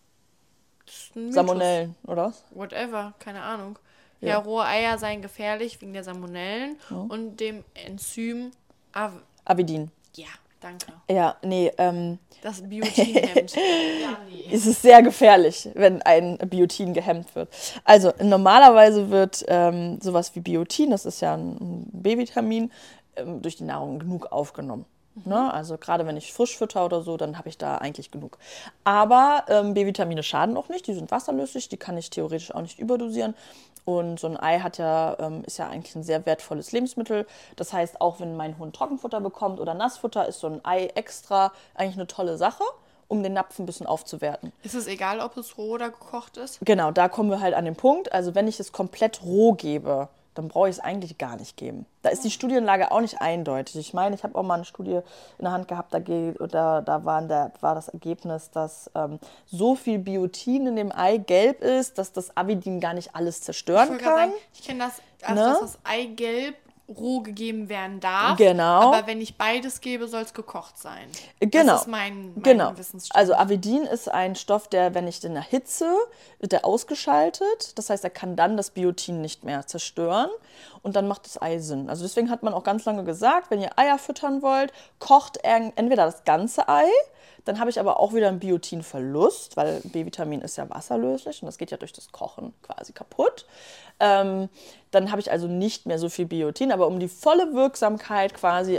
Speaker 1: Das ist ein Mythos.
Speaker 2: Salmonellen, oder was?
Speaker 1: Whatever, keine Ahnung. Ja, rohe Eier seien gefährlich wegen der Salmonellen und dem Enzym
Speaker 2: Avidin.
Speaker 1: Ja, danke.
Speaker 2: Ja, nee,
Speaker 1: Das Biotin hemmt. Ja, nee.
Speaker 2: es ist sehr gefährlich, wenn ein Biotin gehemmt wird. Also normalerweise wird sowas wie Biotin, das ist ja ein B-Vitamin, durch die Nahrung genug aufgenommen. Ne? Also gerade wenn ich frisch fütter oder so, dann habe ich da eigentlich genug. Aber B-Vitamine schaden auch nicht, die sind wasserlöslich, die kann ich theoretisch auch nicht überdosieren. Und so ein Ei ist ja eigentlich ein sehr wertvolles Lebensmittel. Das heißt, auch wenn mein Hund Trockenfutter bekommt oder Nassfutter, ist so ein Ei extra eigentlich eine tolle Sache, um den Napf ein bisschen aufzuwerten.
Speaker 1: Ist es egal, ob es roh oder gekocht ist?
Speaker 2: Genau, da kommen wir halt an den Punkt. Also wenn ich es komplett roh gebe, dann brauche ich es eigentlich gar nicht geben. Da ist die Studienlage auch nicht eindeutig. Ich meine, ich habe auch mal eine Studie in der Hand gehabt, da war das Ergebnis, dass so viel Biotin in dem Eigelb ist, dass das Avidin gar nicht alles zerstören
Speaker 1: Ich wollte gerade
Speaker 2: kann.
Speaker 1: sagen, ich kenne das, also
Speaker 2: Ne?
Speaker 1: dass das Eigelb roh gegeben werden darf.
Speaker 2: Genau.
Speaker 1: Aber wenn ich beides gebe, soll es gekocht sein.
Speaker 2: Genau.
Speaker 1: Das ist mein
Speaker 2: Genau.
Speaker 1: Wissensstand.
Speaker 2: Also Avidin ist ein Stoff, der, wenn ich den erhitze, wird er ausgeschaltet. Das heißt, er kann dann das Biotin nicht mehr zerstören und dann macht das Ei Sinn. Also deswegen hat man auch ganz lange gesagt, wenn ihr Eier füttern wollt, kocht entweder das ganze Ei, dann habe ich aber auch wieder einen Biotinverlust, weil B-Vitamin ist ja wasserlöslich und das geht ja durch das Kochen quasi kaputt. Dann habe ich also nicht mehr so viel Biotin, aber um die volle Wirksamkeit quasi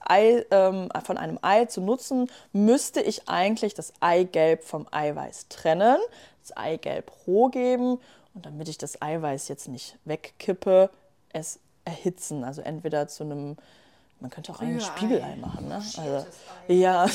Speaker 2: von einem Ei zu nutzen, müsste ich eigentlich das Eigelb vom Eiweiß trennen, das Eigelb roh geben und damit ich das Eiweiß jetzt nicht wegkippe, es erhitzen. Also entweder zu einem, man könnte auch ein Spiegelei machen, ne? Also, ja.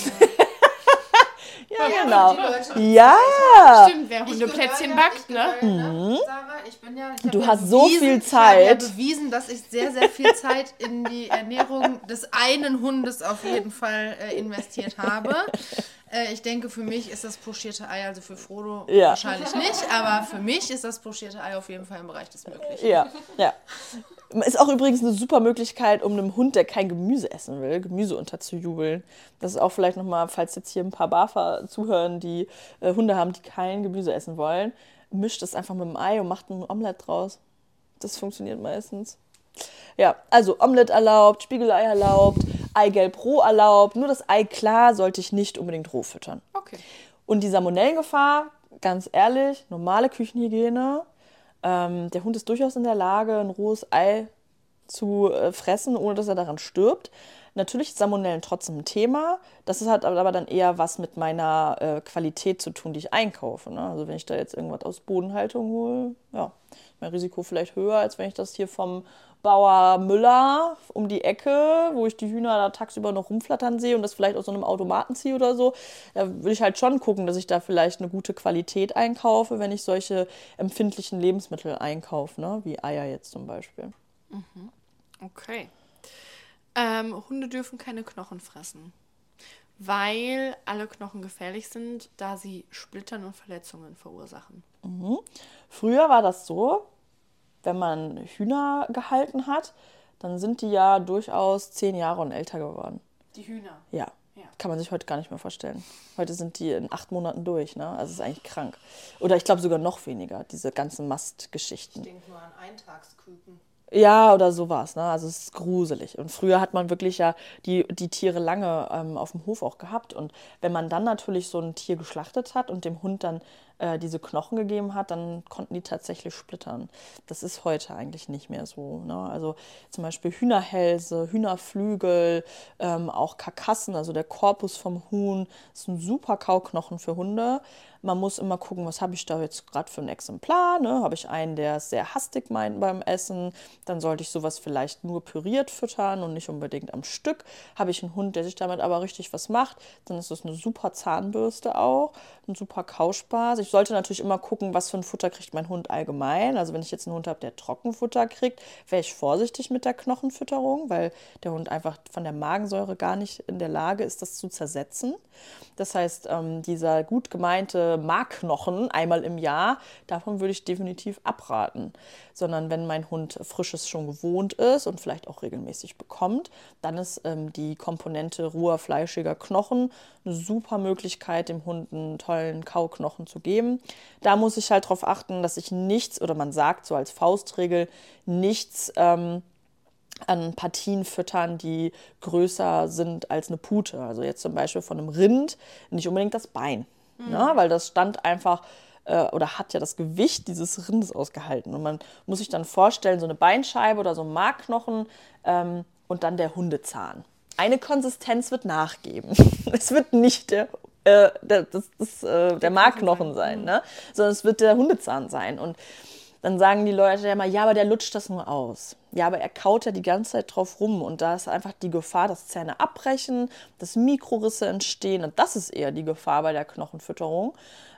Speaker 2: Ja, genau. Ja.
Speaker 1: Stimmt, wer Hundeplätzchen backt, ne?
Speaker 3: Sarah, ich
Speaker 2: Du
Speaker 3: hab
Speaker 2: hast
Speaker 3: ja
Speaker 2: so
Speaker 3: bewiesen-
Speaker 2: viel
Speaker 3: Ich habe ja
Speaker 2: Zeit.
Speaker 3: bewiesen, dass ich sehr, sehr viel Zeit in die Ernährung des einen Hundes auf jeden Fall investiert habe. Ich denke, für mich ist das pochierte Ei, also für Frodo wahrscheinlich nicht, aber für mich ist das pochierte Ei auf jeden Fall im Bereich des Möglichen.
Speaker 2: Ja, ja. Ist auch übrigens eine super Möglichkeit, um einem Hund, der kein Gemüse essen will, Gemüse unterzujubeln. Das ist auch vielleicht nochmal, falls jetzt hier ein paar Barfer zuhören, die Hunde haben, die kein Gemüse essen wollen, mischt es einfach mit dem Ei und macht ein Omelett draus. Das funktioniert meistens. Ja, also Omelett erlaubt, Spiegelei erlaubt, Eigelb roh erlaubt. Nur das Ei klar sollte ich nicht unbedingt roh füttern.
Speaker 1: Okay.
Speaker 2: Und die Salmonellengefahr, ganz ehrlich, normale Küchenhygiene. Der Hund ist durchaus in der Lage, ein rohes Ei zu fressen, ohne dass er daran stirbt. Natürlich ist Salmonellen trotzdem ein Thema. Das hat aber dann eher was mit meiner Qualität zu tun, die ich einkaufe. Ne? Also wenn ich da jetzt irgendwas aus Bodenhaltung hole, ja, mein Risiko vielleicht höher, als wenn ich das hier vom Bauer Müller um die Ecke, wo ich die Hühner da tagsüber noch rumflattern sehe und das vielleicht aus so einem Automaten ziehe oder so. Da würde ich halt schon gucken, dass ich da vielleicht eine gute Qualität einkaufe, wenn ich solche empfindlichen Lebensmittel einkaufe, ne? Wie Eier jetzt zum Beispiel.
Speaker 1: Okay. Hunde dürfen keine Knochen fressen, weil alle Knochen gefährlich sind, da sie Splittern und Verletzungen verursachen.
Speaker 2: Früher war das so, wenn man Hühner gehalten hat, dann sind die ja durchaus 10 Jahre und älter geworden.
Speaker 1: Die Hühner.
Speaker 2: Ja,
Speaker 1: Ja.
Speaker 2: kann man sich heute gar nicht mehr vorstellen. Heute sind die in 8 Monaten durch, ne? Also ist eigentlich krank. Oder ich glaube sogar noch weniger, diese ganzen Mastgeschichten.
Speaker 3: Ich denke nur an Eintagsküken.
Speaker 2: Ja, oder sowas, ne? Also es ist gruselig. Und früher hat man wirklich ja die Tiere lange auf dem Hof auch gehabt. Und wenn man dann natürlich so ein Tier geschlachtet hat und dem Hund dann diese Knochen gegeben hat, dann konnten die tatsächlich splittern. Das ist heute eigentlich nicht mehr so, ne? Also zum Beispiel Hühnerhälse, Hühnerflügel, auch Karkassen, also der Korpus vom Huhn, ist ein super Kauknochen für Hunde. Man muss immer gucken, was habe ich da jetzt gerade für ein Exemplar. Ne? Habe ich einen, der es sehr hastig meint beim Essen, dann sollte ich sowas vielleicht nur püriert füttern und nicht unbedingt am Stück. Habe ich einen Hund, der sich damit aber richtig was macht, dann ist das eine super Zahnbürste auch, ein super Kauspaß. Ich sollte natürlich immer gucken, was für ein Futter kriegt mein Hund allgemein. Also wenn ich jetzt einen Hund habe, der Trockenfutter kriegt, wäre ich vorsichtig mit der Knochenfütterung, weil der Hund einfach von der Magensäure gar nicht in der Lage ist, das zu zersetzen. Das heißt, dieser gut gemeinte Markknochen einmal im Jahr, davon würde ich definitiv abraten. Sondern wenn mein Hund Frisches schon gewohnt ist und vielleicht auch regelmäßig bekommt, dann ist die Komponente roher, fleischiger Knochen eine super Möglichkeit, dem Hund einen tollen Kauknochen zu geben. Da muss ich halt darauf achten, dass ich nichts, oder man sagt so als Faustregel, nichts an Partien füttern, die größer sind als eine Pute. Also jetzt zum Beispiel von einem Rind nicht unbedingt das Bein, ne? Weil das stand einfach oder hat ja das Gewicht dieses Rindes ausgehalten. Und man muss sich dann vorstellen, so eine Beinscheibe oder so ein Markknochen und dann der Hundezahn. Eine Konsistenz wird nachgeben. Es wird nicht der Markknochen sein, ne? Sondern es wird der Hundezahn sein. Und dann sagen die Leute ja immer, ja, aber der lutscht das nur aus. Ja, aber er kaut ja die ganze Zeit drauf rum und da ist einfach die Gefahr, dass Zähne abbrechen, dass Mikrorisse entstehen und das ist eher die Gefahr bei der Knochenfütterung.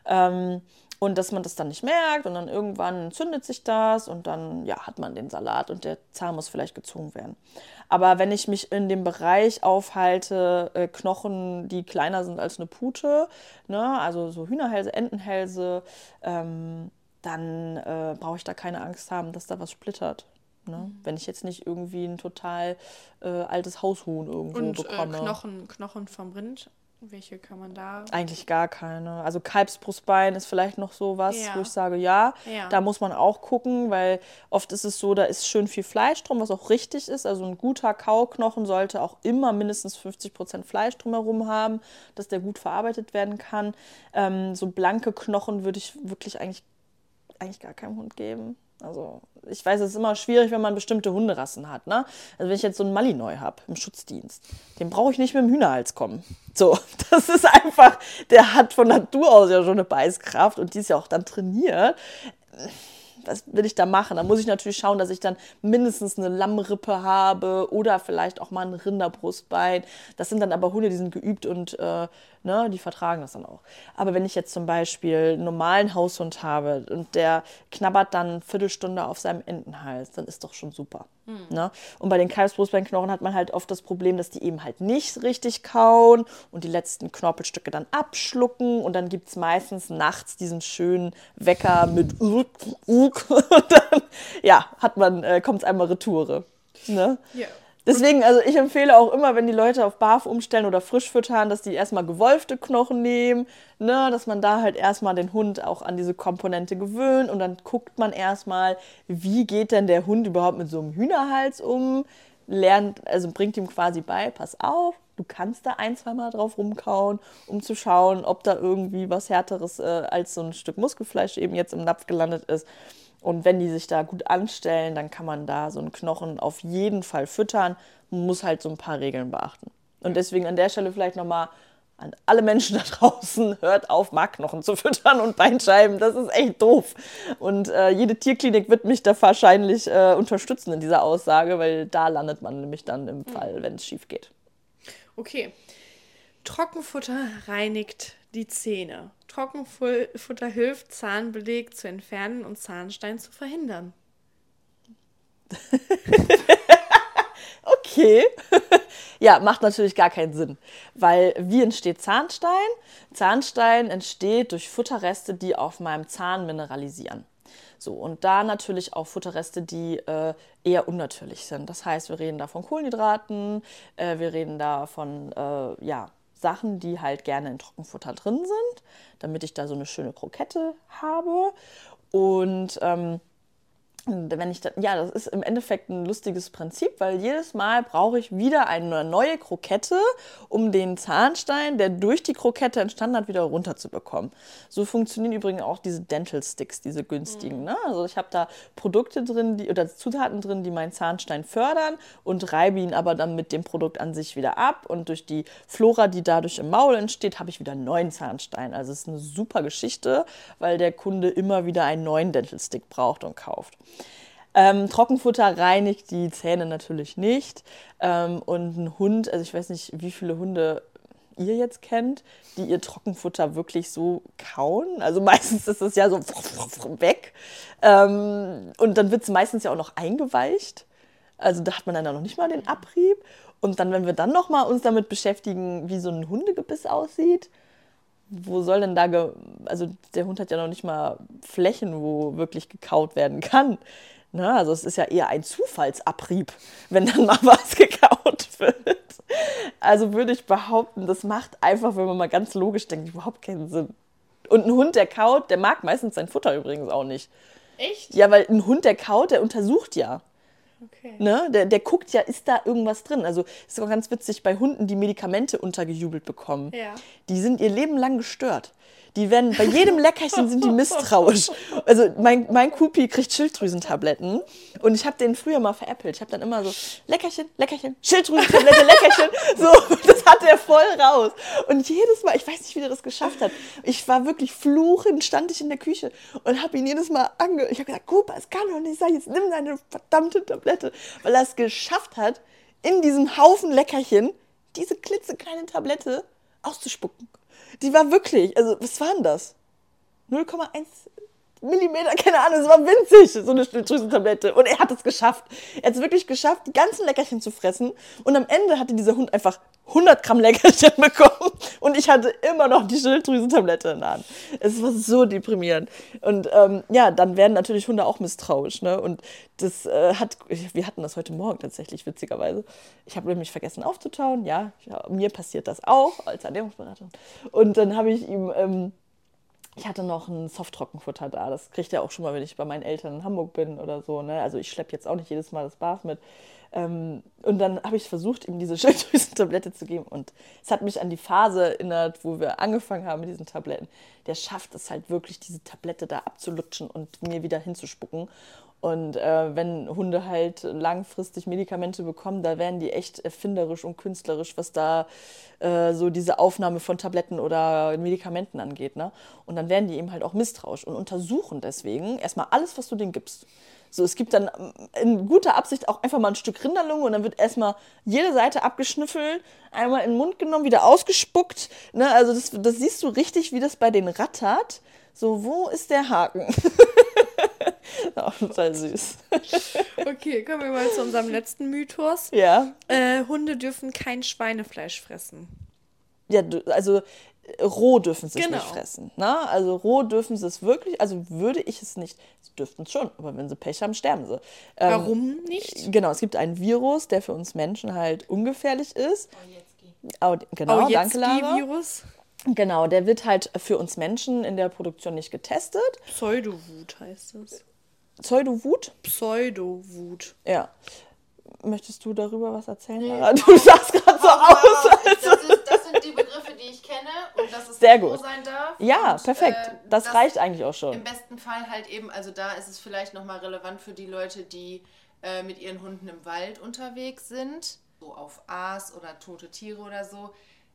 Speaker 2: Und dass man das dann nicht merkt und dann irgendwann entzündet sich das und dann ja, hat man den Salat und der Zahn muss vielleicht gezogen werden. Aber wenn ich mich in dem Bereich aufhalte, Knochen, die kleiner sind als eine Pute, ne, also so Hühnerhälse, Entenhälse, dann brauche ich da keine Angst haben, dass da was splittert. Ne? Wenn ich jetzt nicht irgendwie ein total altes Haushuhn irgendwo bekomme.
Speaker 1: Knochen vom Rind, welche kann man da?
Speaker 2: Eigentlich gar keine. Also Kalbsbrustbein ist vielleicht noch so was,
Speaker 1: Ja.
Speaker 2: wo ich sage, ja,
Speaker 1: Ja.
Speaker 2: da muss man auch gucken, weil oft ist es so, da ist schön viel Fleisch drum, was auch richtig ist. Also ein guter Kauknochen sollte auch immer mindestens 50% Fleisch drumherum haben, dass der gut verarbeitet werden kann. So blanke Knochen würde ich wirklich eigentlich gar keinem Hund geben. Also ich weiß, es ist immer schwierig, wenn man bestimmte Hunderassen hat. Ne? Also wenn ich jetzt so einen Malinois habe im Schutzdienst, den brauche ich nicht mit dem Hühnerhals kommen. So, das ist einfach, der hat von Natur aus ja schon eine Beißkraft und die ist ja auch dann trainiert. Was will ich da machen? Da muss ich natürlich schauen, dass ich dann mindestens eine Lammrippe habe oder vielleicht auch mal ein Rinderbrustbein. Das sind dann aber Hunde, die sind geübt und ne, die vertragen das dann auch. Aber wenn ich jetzt zum Beispiel einen normalen Haushund habe und der knabbert dann eine Viertelstunde auf seinem Entenhals, dann ist doch schon super. Ne? Und bei den Kalbsbrustbeinknochen hat man halt oft das Problem, dass die eben halt nicht richtig kauen und die letzten Knorpelstücke dann abschlucken. Und dann gibt es meistens nachts diesen schönen Wecker mit und dann kommt es einmal Retoure. Ne?
Speaker 1: Ja.
Speaker 2: Deswegen, also ich empfehle auch immer, wenn die Leute auf Barf umstellen oder frisch füttern, dass die erstmal gewolfte Knochen nehmen, ne, dass man da halt erstmal den Hund auch an diese Komponente gewöhnt und dann guckt man erstmal, wie geht denn der Hund überhaupt mit so einem Hühnerhals um, bringt ihm quasi bei, pass auf, du kannst da 1-2 Mal drauf rumkauen, um zu schauen, ob da irgendwie was Härteres als so ein Stück Muskelfleisch eben jetzt im Napf gelandet ist. Und wenn die sich da gut anstellen, dann kann man da so einen Knochen auf jeden Fall füttern. Man muss halt so ein paar Regeln beachten. Und deswegen an der Stelle vielleicht nochmal an alle Menschen da draußen, hört auf, Markknochen zu füttern und Beinscheiben. Das ist echt doof. Und jede Tierklinik wird mich da wahrscheinlich unterstützen in dieser Aussage, weil da landet man nämlich dann im Fall, wenn es schief geht.
Speaker 1: Okay. Trockenfutter reinigt die Zähne. Trockenfutter hilft, Zahnbeleg zu entfernen und Zahnstein zu verhindern.
Speaker 2: Okay. Ja, macht natürlich gar keinen Sinn. Weil wie entsteht Zahnstein? Zahnstein entsteht durch Futterreste, die auf meinem Zahn mineralisieren. So, und da natürlich auch Futterreste, die eher unnatürlich sind. Das heißt, wir reden da von Kohlenhydraten, wir reden da von Sachen, die halt gerne in Trockenfutter drin sind, damit ich da so eine schöne Krokette habe. Und das ist im Endeffekt ein lustiges Prinzip, weil jedes Mal brauche ich wieder eine neue Krokette, um den Zahnstein, der durch die Krokette entstanden hat, wieder runterzubekommen. So funktionieren übrigens auch diese Dental Sticks, diese günstigen. Ne? Also ich habe da Produkte drin, oder Zutaten drin, die meinen Zahnstein fördern und reibe ihn aber dann mit dem Produkt an sich wieder ab. Und durch die Flora, die dadurch im Maul entsteht, habe ich wieder einen neuen Zahnstein. Also es ist eine super Geschichte, weil der Kunde immer wieder einen neuen Dental Stick braucht und kauft. Trockenfutter reinigt die Zähne natürlich nicht. Und ein Hund, also ich weiß nicht, wie viele Hunde ihr jetzt kennt, die ihr Trockenfutter wirklich so kauen. Also meistens ist es ja so weg. Und dann wird es meistens ja auch noch eingeweicht. Also da hat man dann noch nicht mal den Abrieb. Und dann, wenn wir dann noch mal uns damit beschäftigen, wie so ein Hundegebiss aussieht, wo soll denn also der Hund hat ja noch nicht mal Flächen, wo wirklich gekaut werden kann. Na, also es ist ja eher ein Zufallsabrieb, wenn dann mal was gekaut wird. Also würde ich behaupten, das macht einfach, wenn man mal ganz logisch denkt, überhaupt keinen Sinn. Und ein Hund, der kaut, der mag meistens sein Futter übrigens auch nicht.
Speaker 1: Echt?
Speaker 2: Ja, weil ein Hund, der kaut, der untersucht ja.
Speaker 1: Okay.
Speaker 2: Ne? Der guckt ja, ist da irgendwas drin. Also ist auch ganz witzig bei Hunden, die Medikamente untergejubelt bekommen.
Speaker 1: Ja.
Speaker 2: Die sind ihr Leben lang gestört. Die werden, bei jedem Leckerchen sind die misstrauisch. Also mein Kupi kriegt Schilddrüsentabletten und ich habe den früher mal veräppelt. Ich habe dann immer so Leckerchen, Schilddrüsentablette, Leckerchen. So, das hat er voll raus. Und jedes Mal, ich weiß nicht, wie der das geschafft hat. Ich war wirklich fluchend, stand ich in der Küche und habe ihn jedes Mal ich habe gesagt, Cooper, es kann doch nicht sein, jetzt nimm deine verdammte Tablette. Weil er es geschafft hat, in diesem Haufen Leckerchen diese klitzekleine Tablette auszuspucken. Die war wirklich, also was war denn das? 0,1 Millimeter, keine Ahnung, es war winzig, so eine Schilddrüsentablette. Und er hat es geschafft. Er hat es wirklich geschafft, die ganzen Leckerchen zu fressen. Und am Ende hatte dieser Hund einfach 100 Gramm Leckerchen bekommen. Und ich hatte immer noch die Schilddrüsentablette in der Hand. Es war so deprimierend. Und dann werden natürlich Hunde auch misstrauisch. Ne? Und das wir hatten das heute Morgen tatsächlich, witzigerweise. Ich habe nämlich vergessen aufzutauen. Ja, mir passiert das auch als Ernährungsberaterin. Und dann habe ich ihm... ich hatte noch ein Soft-Trockenfutter da. Das kriegt er auch schon mal, wenn ich bei meinen Eltern in Hamburg bin oder so. Ne? Also ich schleppe jetzt auch nicht jedes Mal das Barf mit. Und dann habe ich versucht, ihm diese Schilddrüsentablette zu geben. Und es hat mich an die Phase erinnert, wo wir angefangen haben mit diesen Tabletten. Der schafft es halt wirklich, diese Tablette da abzulutschen und mir wieder hinzuspucken. Und wenn Hunde halt langfristig Medikamente bekommen, da werden die echt erfinderisch und künstlerisch, was da so diese Aufnahme von Tabletten oder Medikamenten angeht. Ne? Und dann werden die eben halt auch misstrauisch und untersuchen deswegen erstmal alles, was du denen gibst. So, es gibt dann in guter Absicht auch einfach mal ein Stück Rinderlunge und dann wird erstmal jede Seite abgeschnüffelt, einmal in den Mund genommen, wieder ausgespuckt. Ne? Also das siehst du richtig, wie das bei denen rattert. So, wo ist der Haken? Auch total süß.
Speaker 1: Okay, kommen wir mal zu unserem letzten Mythos.
Speaker 2: Ja.
Speaker 1: Hunde dürfen kein Schweinefleisch fressen.
Speaker 2: Ja, also roh dürfen sie es
Speaker 1: Genau.
Speaker 2: nicht fressen. Ne? Also roh dürfen sie es wirklich, also würde ich es nicht, sie dürften es schon, aber wenn sie Pech haben, sterben sie.
Speaker 1: Warum nicht?
Speaker 2: Genau, es gibt einen Virus, der für uns Menschen halt ungefährlich ist. Genau, danke Lara.
Speaker 1: Virus.
Speaker 2: Genau, der wird halt für uns Menschen in der Produktion nicht getestet.
Speaker 1: Pseudowut heißt es.
Speaker 2: Pseudowut?
Speaker 1: Pseudowut.
Speaker 2: Ja. Möchtest du darüber was erzählen, Lara? Du sahst gerade so aus.
Speaker 3: Das sind die Begriffe, die ich kenne und dass es
Speaker 2: Sehr
Speaker 3: so
Speaker 2: gut.
Speaker 3: sein darf.
Speaker 2: Ja,
Speaker 3: und,
Speaker 2: perfekt. Das reicht eigentlich auch schon.
Speaker 3: Im besten Fall halt eben, also da ist es vielleicht nochmal relevant für die Leute, die mit ihren Hunden im Wald unterwegs sind, so auf Aas oder tote Tiere oder so.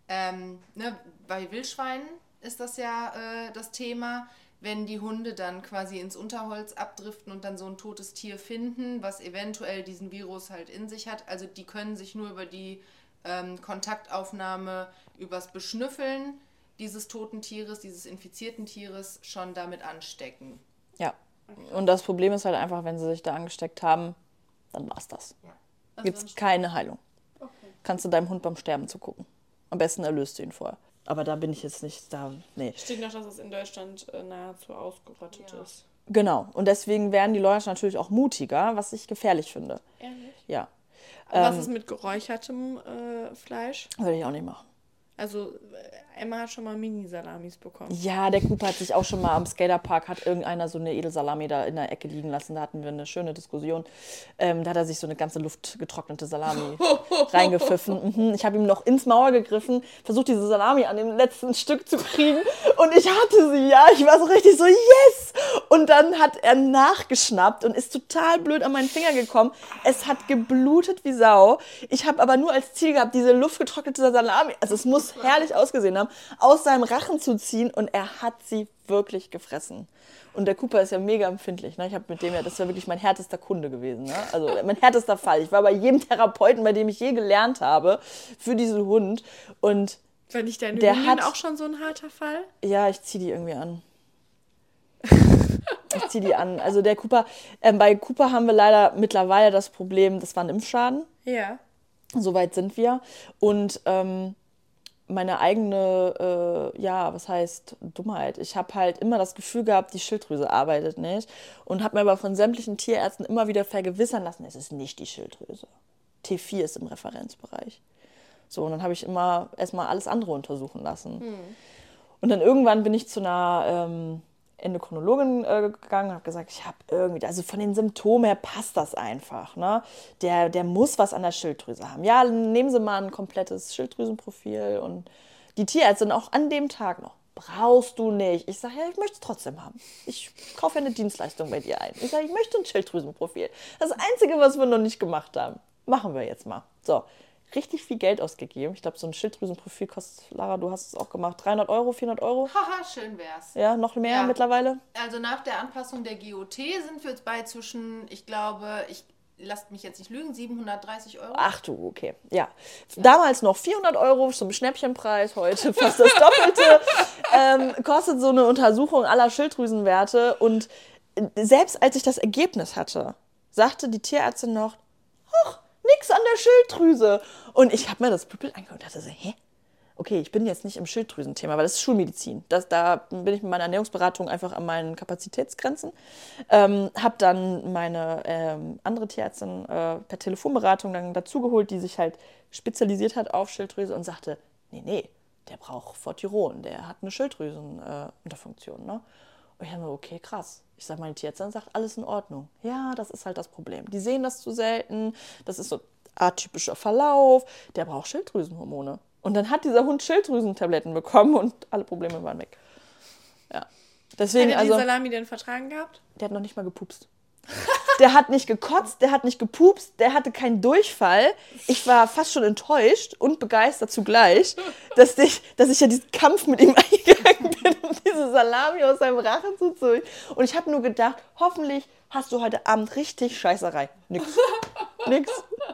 Speaker 3: Bei Wildschweinen ist das ja das Thema, wenn die Hunde dann quasi ins Unterholz abdriften und dann so ein totes Tier finden, was eventuell diesen Virus halt in sich hat. Also die können sich nur über die Kontaktaufnahme, übers Beschnüffeln dieses toten Tieres, dieses infizierten Tieres schon damit anstecken.
Speaker 2: Ja. Und das Problem ist halt einfach, wenn sie sich da angesteckt haben, dann war's das.
Speaker 3: Ja.
Speaker 2: Gibt es keine Heilung.
Speaker 3: Okay.
Speaker 2: Kannst du deinem Hund beim Sterben zugucken. Am besten erlöst du ihn vorher. Aber da bin ich jetzt nicht da. Nee.
Speaker 1: Steht noch, dass es in Deutschland nahezu ausgerottet ist.
Speaker 2: Genau. Und deswegen werden die Leute natürlich auch mutiger, was ich gefährlich finde.
Speaker 1: Ehrlich?
Speaker 2: Ja.
Speaker 1: Was ist mit geräuchertem Fleisch?
Speaker 2: Würde ich auch nicht machen.
Speaker 1: Also Emma hat schon mal Mini-Salamis bekommen.
Speaker 2: Ja, der Cooper hat sich auch schon mal am Skaterpark, hat irgendeiner so eine Edelsalami da in der Ecke liegen lassen. Da hatten wir eine schöne Diskussion. Da hat er sich so eine ganze luftgetrocknete Salami reingepfiffen. Ich habe ihm noch ins Maul gegriffen, versucht diese Salami an dem letzten Stück zu kriegen. Und ich hatte sie, ja. Ich war so richtig so, yes! Und dann hat er nachgeschnappt und ist total blöd an meinen Finger gekommen. Es hat geblutet wie Sau. Ich habe aber nur als Ziel gehabt, diese luftgetrocknete Salami, also es muss herrlich ausgesehen haben, aus seinem Rachen zu ziehen, und er hat sie wirklich gefressen. Und der Cooper ist ja mega empfindlich. Ne? Ich habe mit dem ja, das war wirklich mein härtester Kunde gewesen. Ne? Also mein härtester Fall. Ich war bei jedem Therapeuten, bei dem ich je gelernt habe, für diesen Hund. Und
Speaker 1: War nicht deine
Speaker 2: der
Speaker 1: Hündin
Speaker 2: hat-
Speaker 1: auch schon so ein harter Fall?
Speaker 2: ja, ich ziehe die irgendwie an. Ich ziehe die an. Also der Cooper, bei Cooper haben wir leider mittlerweile das Problem, das war ein Impfschaden.
Speaker 1: Ja.
Speaker 2: Soweit sind wir. Und meine eigene, was heißt Dummheit? Ich habe halt immer das Gefühl gehabt, die Schilddrüse arbeitet nicht. Und habe mir aber von sämtlichen Tierärzten immer wieder vergewissern lassen, es ist nicht die Schilddrüse. T4 ist im Referenzbereich. So, und dann habe ich immer erstmal alles andere untersuchen lassen. Und dann irgendwann bin ich zu einer Endokrinologin gegangen und habe gesagt, ich habe irgendwie, also von den Symptomen her passt das einfach. Ne? Der muss was an der Schilddrüse haben. Ja, nehmen Sie mal ein komplettes Schilddrüsenprofil. Und die Tierärztin auch an dem Tag noch, brauchst du nicht. Ich sage, ja, ich möchte es trotzdem haben. Ich kaufe ja eine Dienstleistung bei dir ein. Ich sage, ich möchte ein Schilddrüsenprofil. Das Einzige, was wir noch nicht gemacht haben, machen wir jetzt mal. So, richtig viel Geld ausgegeben. Ich glaube, so ein Schilddrüsenprofil kostet, Lara, du hast es auch gemacht, 300 Euro, 400 Euro?
Speaker 3: Haha, schön wär's.
Speaker 2: Ja, noch mehr
Speaker 3: Ja.
Speaker 2: mittlerweile?
Speaker 3: Also nach der Anpassung der GOT sind wir jetzt bei zwischen, ich glaube, lasst mich jetzt nicht lügen, 730 Euro.
Speaker 2: Ach du, okay. Ja. Damals noch 400 Euro zum Schnäppchenpreis, heute fast das Doppelte. Kostet so eine Untersuchung aller Schilddrüsenwerte. Und selbst als ich das Ergebnis hatte, sagte die Tierärztin noch, ach, nix an der Schilddrüse. Und ich habe mir das Blutbild angeguckt und dachte so, hä? Okay, ich bin jetzt nicht im Schilddrüsenthema, weil das ist Schulmedizin. Da bin ich mit meiner Ernährungsberatung einfach an meinen Kapazitätsgrenzen. Habe dann meine andere Tierärztin per Telefonberatung dann dazugeholt, die sich halt spezialisiert hat auf Schilddrüse und sagte, nee, der braucht Fortiron, der hat eine Schilddrüsenunterfunktion. Ne? Und ich habe mir, okay, krass. Ich sage, meine Tierärztin sagt, alles in Ordnung. Ja, das ist halt das Problem. Die sehen das zu selten, das ist so atypischer Verlauf, der braucht Schilddrüsenhormone. Und dann hat dieser Hund Schilddrüsentabletten bekommen und alle Probleme waren weg. Ja. Deswegen,
Speaker 1: Hat er die
Speaker 2: also,
Speaker 1: Salami denn vertragen gehabt?
Speaker 2: der hat noch nicht mal gepupst. Der hat nicht gekotzt, der hat nicht gepupst, der hatte keinen Durchfall. Ich war fast schon enttäuscht und begeistert zugleich, dass ich ja diesen Kampf mit ihm eingegangen bin, um diese Salami aus seinem Rachen zu ziehen. Und ich habe nur gedacht, hoffentlich hast du heute Abend richtig Scheißerei. Nix.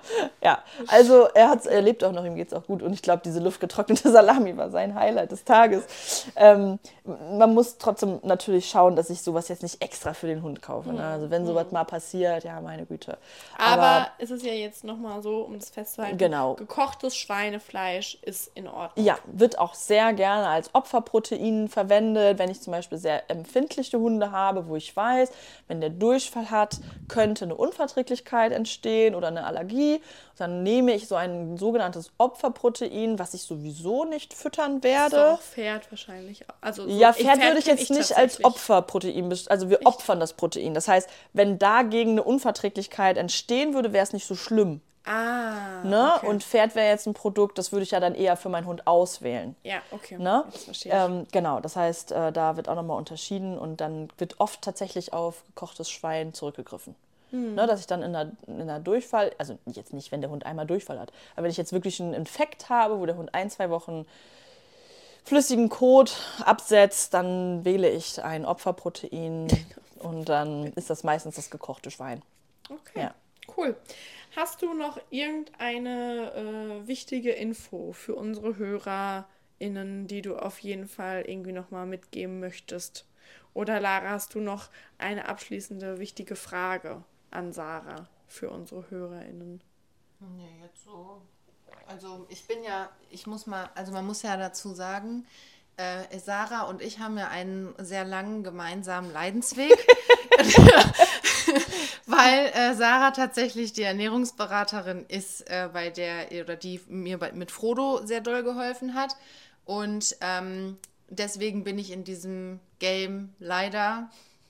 Speaker 2: Ja, also er lebt auch noch, ihm geht's auch gut. Und ich glaube, diese luftgetrocknete Salami war sein Highlight des Tages. Man muss trotzdem natürlich schauen, dass ich sowas jetzt nicht extra für den Hund kaufe. Ne? Also wenn sowas mal passiert, ja, meine Güte.
Speaker 1: Aber es ist ja jetzt nochmal so, um das festzuhalten,
Speaker 2: Genau.
Speaker 1: gekochtes Schweinefleisch ist in Ordnung.
Speaker 2: Ja, wird auch sehr gerne als Opferprotein verwendet, wenn ich zum Beispiel sehr empfindliche Hunde habe, wo ich weiß, wenn der Durchfall hat, könnte eine Unverträglichkeit entstehen oder eine Allergie. Dann nehme ich so ein sogenanntes Opferprotein, was ich sowieso nicht füttern
Speaker 1: Das ist
Speaker 2: werde.
Speaker 1: doch Pferd wahrscheinlich. Also
Speaker 2: Ja, Pferd würde ich
Speaker 1: kenn
Speaker 2: jetzt nicht als
Speaker 1: tatsächlich.
Speaker 2: Opferprotein, also wir opfern das Protein. Das heißt, wenn dagegen eine Unverträglichkeit entstehen würde, wäre es nicht so schlimm. Ne?
Speaker 1: Okay.
Speaker 2: Und Pferd wäre jetzt ein Produkt, das würde ich ja dann eher für meinen Hund auswählen.
Speaker 1: Ja, okay.
Speaker 2: Ne?
Speaker 1: Jetzt verstehe ich.
Speaker 2: Genau, das heißt, da wird auch nochmal unterschieden und dann wird oft tatsächlich auf gekochtes Schwein zurückgegriffen. Ne, dass ich dann in einer Durchfall, also jetzt nicht, wenn der Hund einmal Durchfall hat, aber wenn ich jetzt wirklich einen Infekt habe, wo der Hund 1-2 Wochen flüssigen Kot absetzt, dann wähle ich ein Opferprotein und dann ist das meistens das gekochte Schwein.
Speaker 1: Okay,
Speaker 2: Ja.
Speaker 1: cool. Hast du noch irgendeine wichtige Info für unsere HörerInnen, die du auf jeden Fall irgendwie nochmal mitgeben möchtest? Oder Lara, hast du noch eine abschließende wichtige Frage an Sarah für unsere HörerInnen?
Speaker 3: Nee, jetzt so. Also man muss ja dazu sagen, Sarah und ich haben ja einen sehr langen gemeinsamen Leidensweg, weil Sarah tatsächlich die Ernährungsberaterin ist, die mir mit Frodo sehr doll geholfen hat. Und deswegen bin ich in diesem Game leider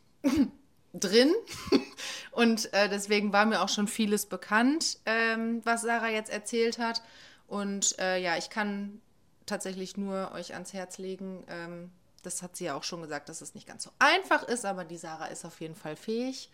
Speaker 3: drin. Und deswegen war mir auch schon vieles bekannt, was Sarah jetzt erzählt hat. Und ich kann tatsächlich nur euch ans Herz legen. Das hat sie ja auch schon gesagt, dass es nicht ganz so einfach ist, aber die Sarah ist auf jeden Fall fähig.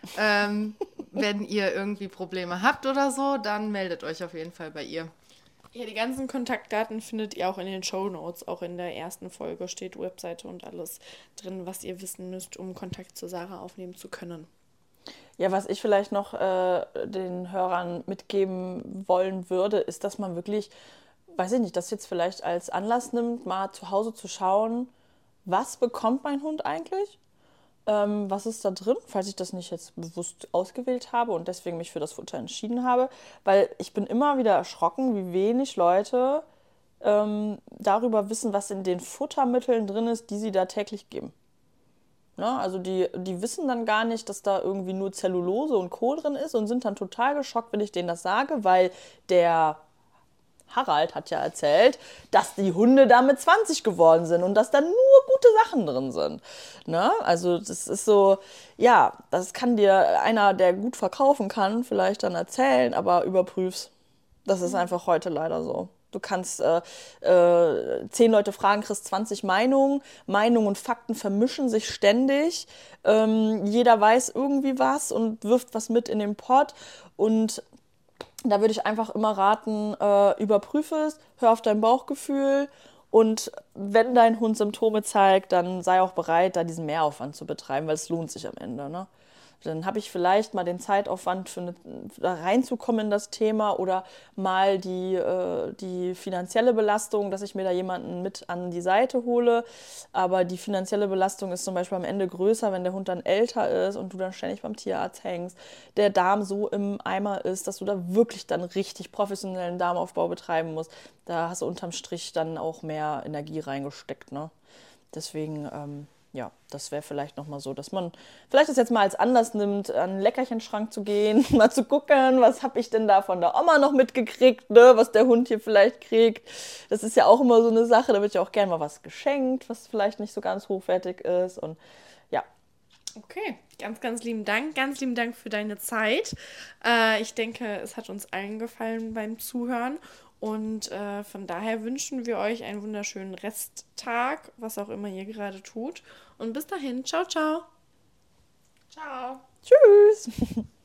Speaker 3: Wenn ihr irgendwie Probleme habt oder so, dann meldet euch auf jeden Fall bei ihr.
Speaker 1: Ja, die ganzen Kontaktdaten findet ihr auch in den Shownotes. Auch in der ersten Folge steht Webseite und alles drin, was ihr wissen müsst, um Kontakt zu Sarah aufnehmen zu können.
Speaker 2: Ja, was ich vielleicht noch den Hörern mitgeben wollen würde, ist, dass man wirklich, weiß ich nicht, das jetzt vielleicht als Anlass nimmt, mal zu Hause zu schauen, was bekommt mein Hund eigentlich? Was ist da drin, falls ich das nicht jetzt bewusst ausgewählt habe und deswegen mich für das Futter entschieden habe. Weil ich bin immer wieder erschrocken, wie wenig Leute darüber wissen, was in den Futtermitteln drin ist, die sie da täglich geben. Ne? Also die wissen dann gar nicht, dass da irgendwie nur Zellulose und Co. drin ist und sind dann total geschockt, wenn ich denen das sage, weil der Harald hat ja erzählt, dass die Hunde damit 20 geworden sind und dass da nur gute Sachen drin sind. Ne? Also das ist so, ja, das kann dir einer, der gut verkaufen kann, vielleicht dann erzählen, aber überprüf's. Das ist einfach heute leider so. Du kannst 10 Leute fragen, kriegst 20 Meinungen. Meinungen und Fakten vermischen sich ständig. Jeder weiß irgendwie was und wirft was mit in den Pott. Und da würde ich einfach immer raten, überprüfe es, hör auf dein Bauchgefühl und wenn dein Hund Symptome zeigt, dann sei auch bereit, da diesen Mehraufwand zu betreiben, weil es lohnt sich am Ende. Ne? Dann habe ich vielleicht mal den Zeitaufwand, da reinzukommen in das Thema oder mal die finanzielle Belastung, dass ich mir da jemanden mit an die Seite hole. Aber die finanzielle Belastung ist zum Beispiel am Ende größer, wenn der Hund dann älter ist und du dann ständig beim Tierarzt hängst, der Darm so im Eimer ist, dass du da wirklich dann richtig professionellen Darmaufbau betreiben musst. Da hast du unterm Strich dann auch mehr Energie reingesteckt. Ne? Deswegen, ja, das wäre vielleicht nochmal so, dass man vielleicht das jetzt mal als Anlass nimmt, an den Leckerchenschrank zu gehen, mal zu gucken, was habe ich denn da von der Oma noch mitgekriegt, ne, was der Hund hier vielleicht kriegt. Das ist ja auch immer so eine Sache, da wird ja auch gerne mal was geschenkt, was vielleicht nicht so ganz hochwertig ist und ja.
Speaker 1: Okay, ganz, ganz lieben Dank. Ganz lieben Dank für deine Zeit. Ich denke, es hat uns allen gefallen beim Zuhören. Und von daher wünschen wir euch einen wunderschönen Resttag, was auch immer ihr gerade tut. Und bis dahin, ciao, ciao.
Speaker 3: Ciao.
Speaker 2: Tschüss.